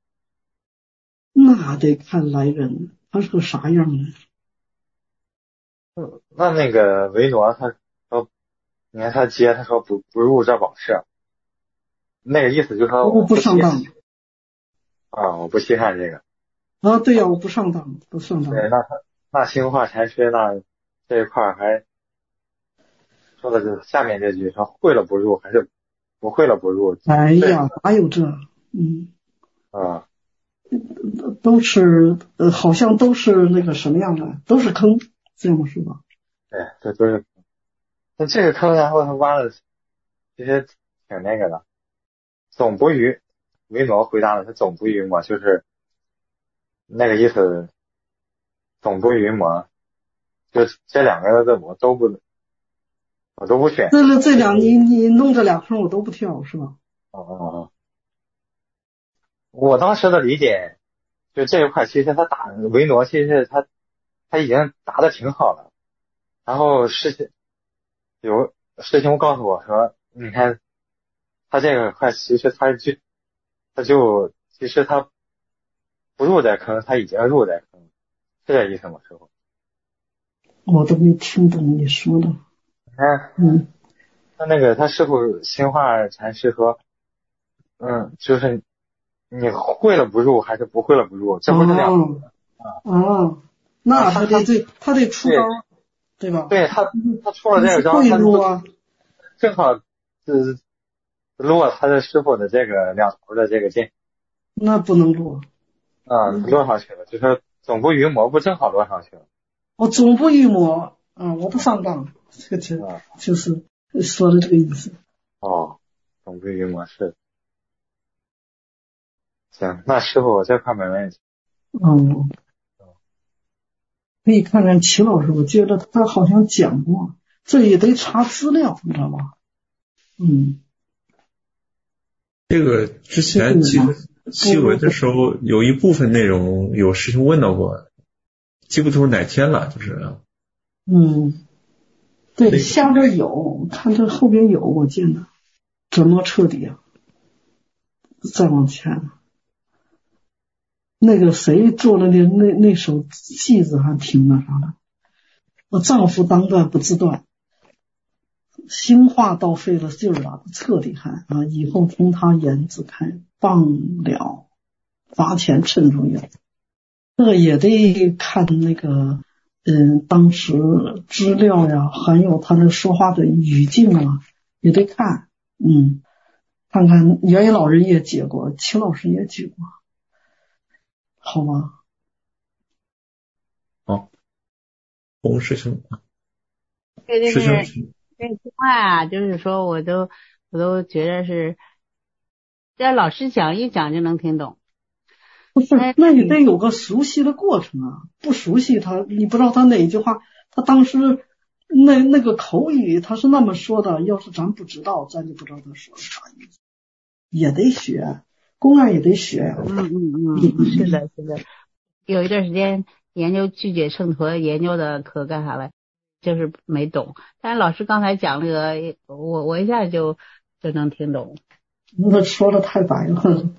那得看来人他是个啥样的。 嗯，那那个维罗他说，你看他接他说不不入这宝舍，那个意思就是说我不上当啊，我不稀罕这个啊，对呀、啊，我不上当，不上当。 对，那他那兴化禅师那这一块还说的是下面这句说会了不入还是不会了不入？ 哎呀，哪有这？嗯啊， 都是呃，好像都是那个什么样的，都是坑，这么说吧。 对，这都是。那这个坑，然后他挖的其实挺那个的，总不于维罗回答了，他总不于我就是那个意思，总不于我，就这两个字我都不，我都不选。 这了这两你你弄这俩坑我都不跳是吧？ 哦哦哦，我当时的理解，就这一块，其实他打维罗，其实他他已经打得挺好了。然后师兄有师兄告诉我说，你看他这个块，其实他就他就其实他不入在坑，他已经入在坑，是这意思吗，师傅？ 我都没听懂你说的。 你看， 嗯， 他那个他师傅兴化禅师说，嗯，就是你会了不入还是不会了不入，这不是两哦哦，那他得对他得出招，对吧？ 对他他出了这个招， 会入啊， 正好是落他的师傅的这个两头的这个劲。 那不能落啊，落上去了，就说总不于魔不正好落上去了。 我总不预谋啊，我不上当，这个就啊就是说的这个意思。 哦，总不于魔是。行，那师傅我这块没问题。 嗯，可以看看齐老师，我觉得他好像讲过，这也得查资料，你知道吧？嗯， 这个之前其实细文的时候有一部分内容有师兄问到过，记不住哪天了，就是嗯，对，下边有，看这后边有，我见的，怎么彻底啊？再往前，那个谁做的那那那首偈子还挺那啥的，我丈夫当断不自断，兴化倒费了劲儿了，彻底看啊！以后从他言自开，谤了罚钱趁住有，这个也得看那个嗯当时资料呀，还有他的说话的语境啊，也得看，嗯，看看原野老人也解过，齐老师也解过，好吧？ 好，洪师兄， 对对师对， 兄， 这公案啊，就是说我都我都觉得是，这老师讲一讲就能听懂。 不是，那你得有个熟悉的过程啊，不熟悉他，你不知道他哪句话，他当时那那个口语他是那么说的，要是咱不知道，咱就不知道他说的啥意思，也得学，公案也得学呀、啊。 嗯嗯嗯，是的，是的。有一段时间研究拒绝秤砣，研究的可干啥了，就是没懂。但是老师刚才讲那个，我我一下就就能听懂。 那说的太白了。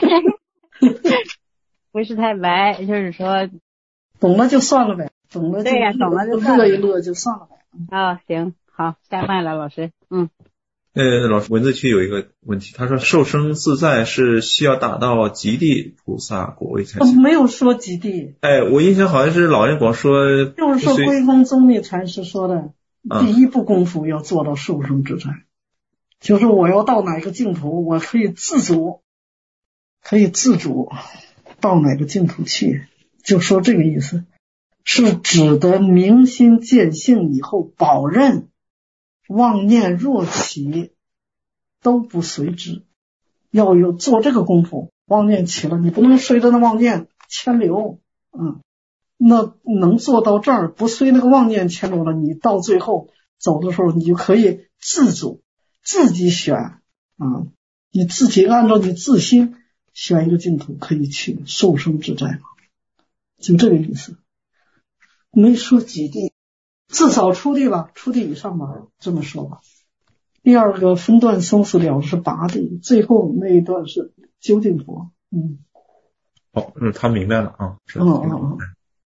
不是太白，就是说懂了就算了呗，懂了就对呀、啊，懂了就算了， 乐一乐就算了呗。 啊、哦，行，好，下麦了，老师，嗯。 呃，老师，文字区有一个问题，他说受生自在是需要达到极地菩萨果位才行。 没有说极地。 哎，我印象好像是老人广说， 就是说归宗宗密禅师说的、啊、第一步功夫要做到受生自在，就是我要到哪个净土，我可以自主，可以自主到哪个净土去，就说这个意思，是指得明心见性以后，保任妄念若起都不随之，要有做这个功夫，妄念起了，你不能随着那妄念牵流，嗯，那能做到这儿，不随那个妄念牵流了，你到最后走的时候，你就可以自主自己选啊、嗯，你自己按照你自心选一个净土可以去受生自在嘛，就这个意思，没说几地，至少初地吧，初地以上吧，这么说吧。第二个分段生死了是八地，最后那一段是究竟佛。嗯， 好，嗯，他明白了啊。 嗯嗯嗯。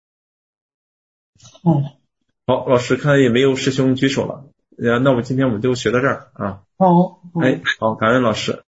哦， 好，老师看也没有师兄举手了，那我们今天我们就学到这儿啊。 好， 哎，好，感恩老师。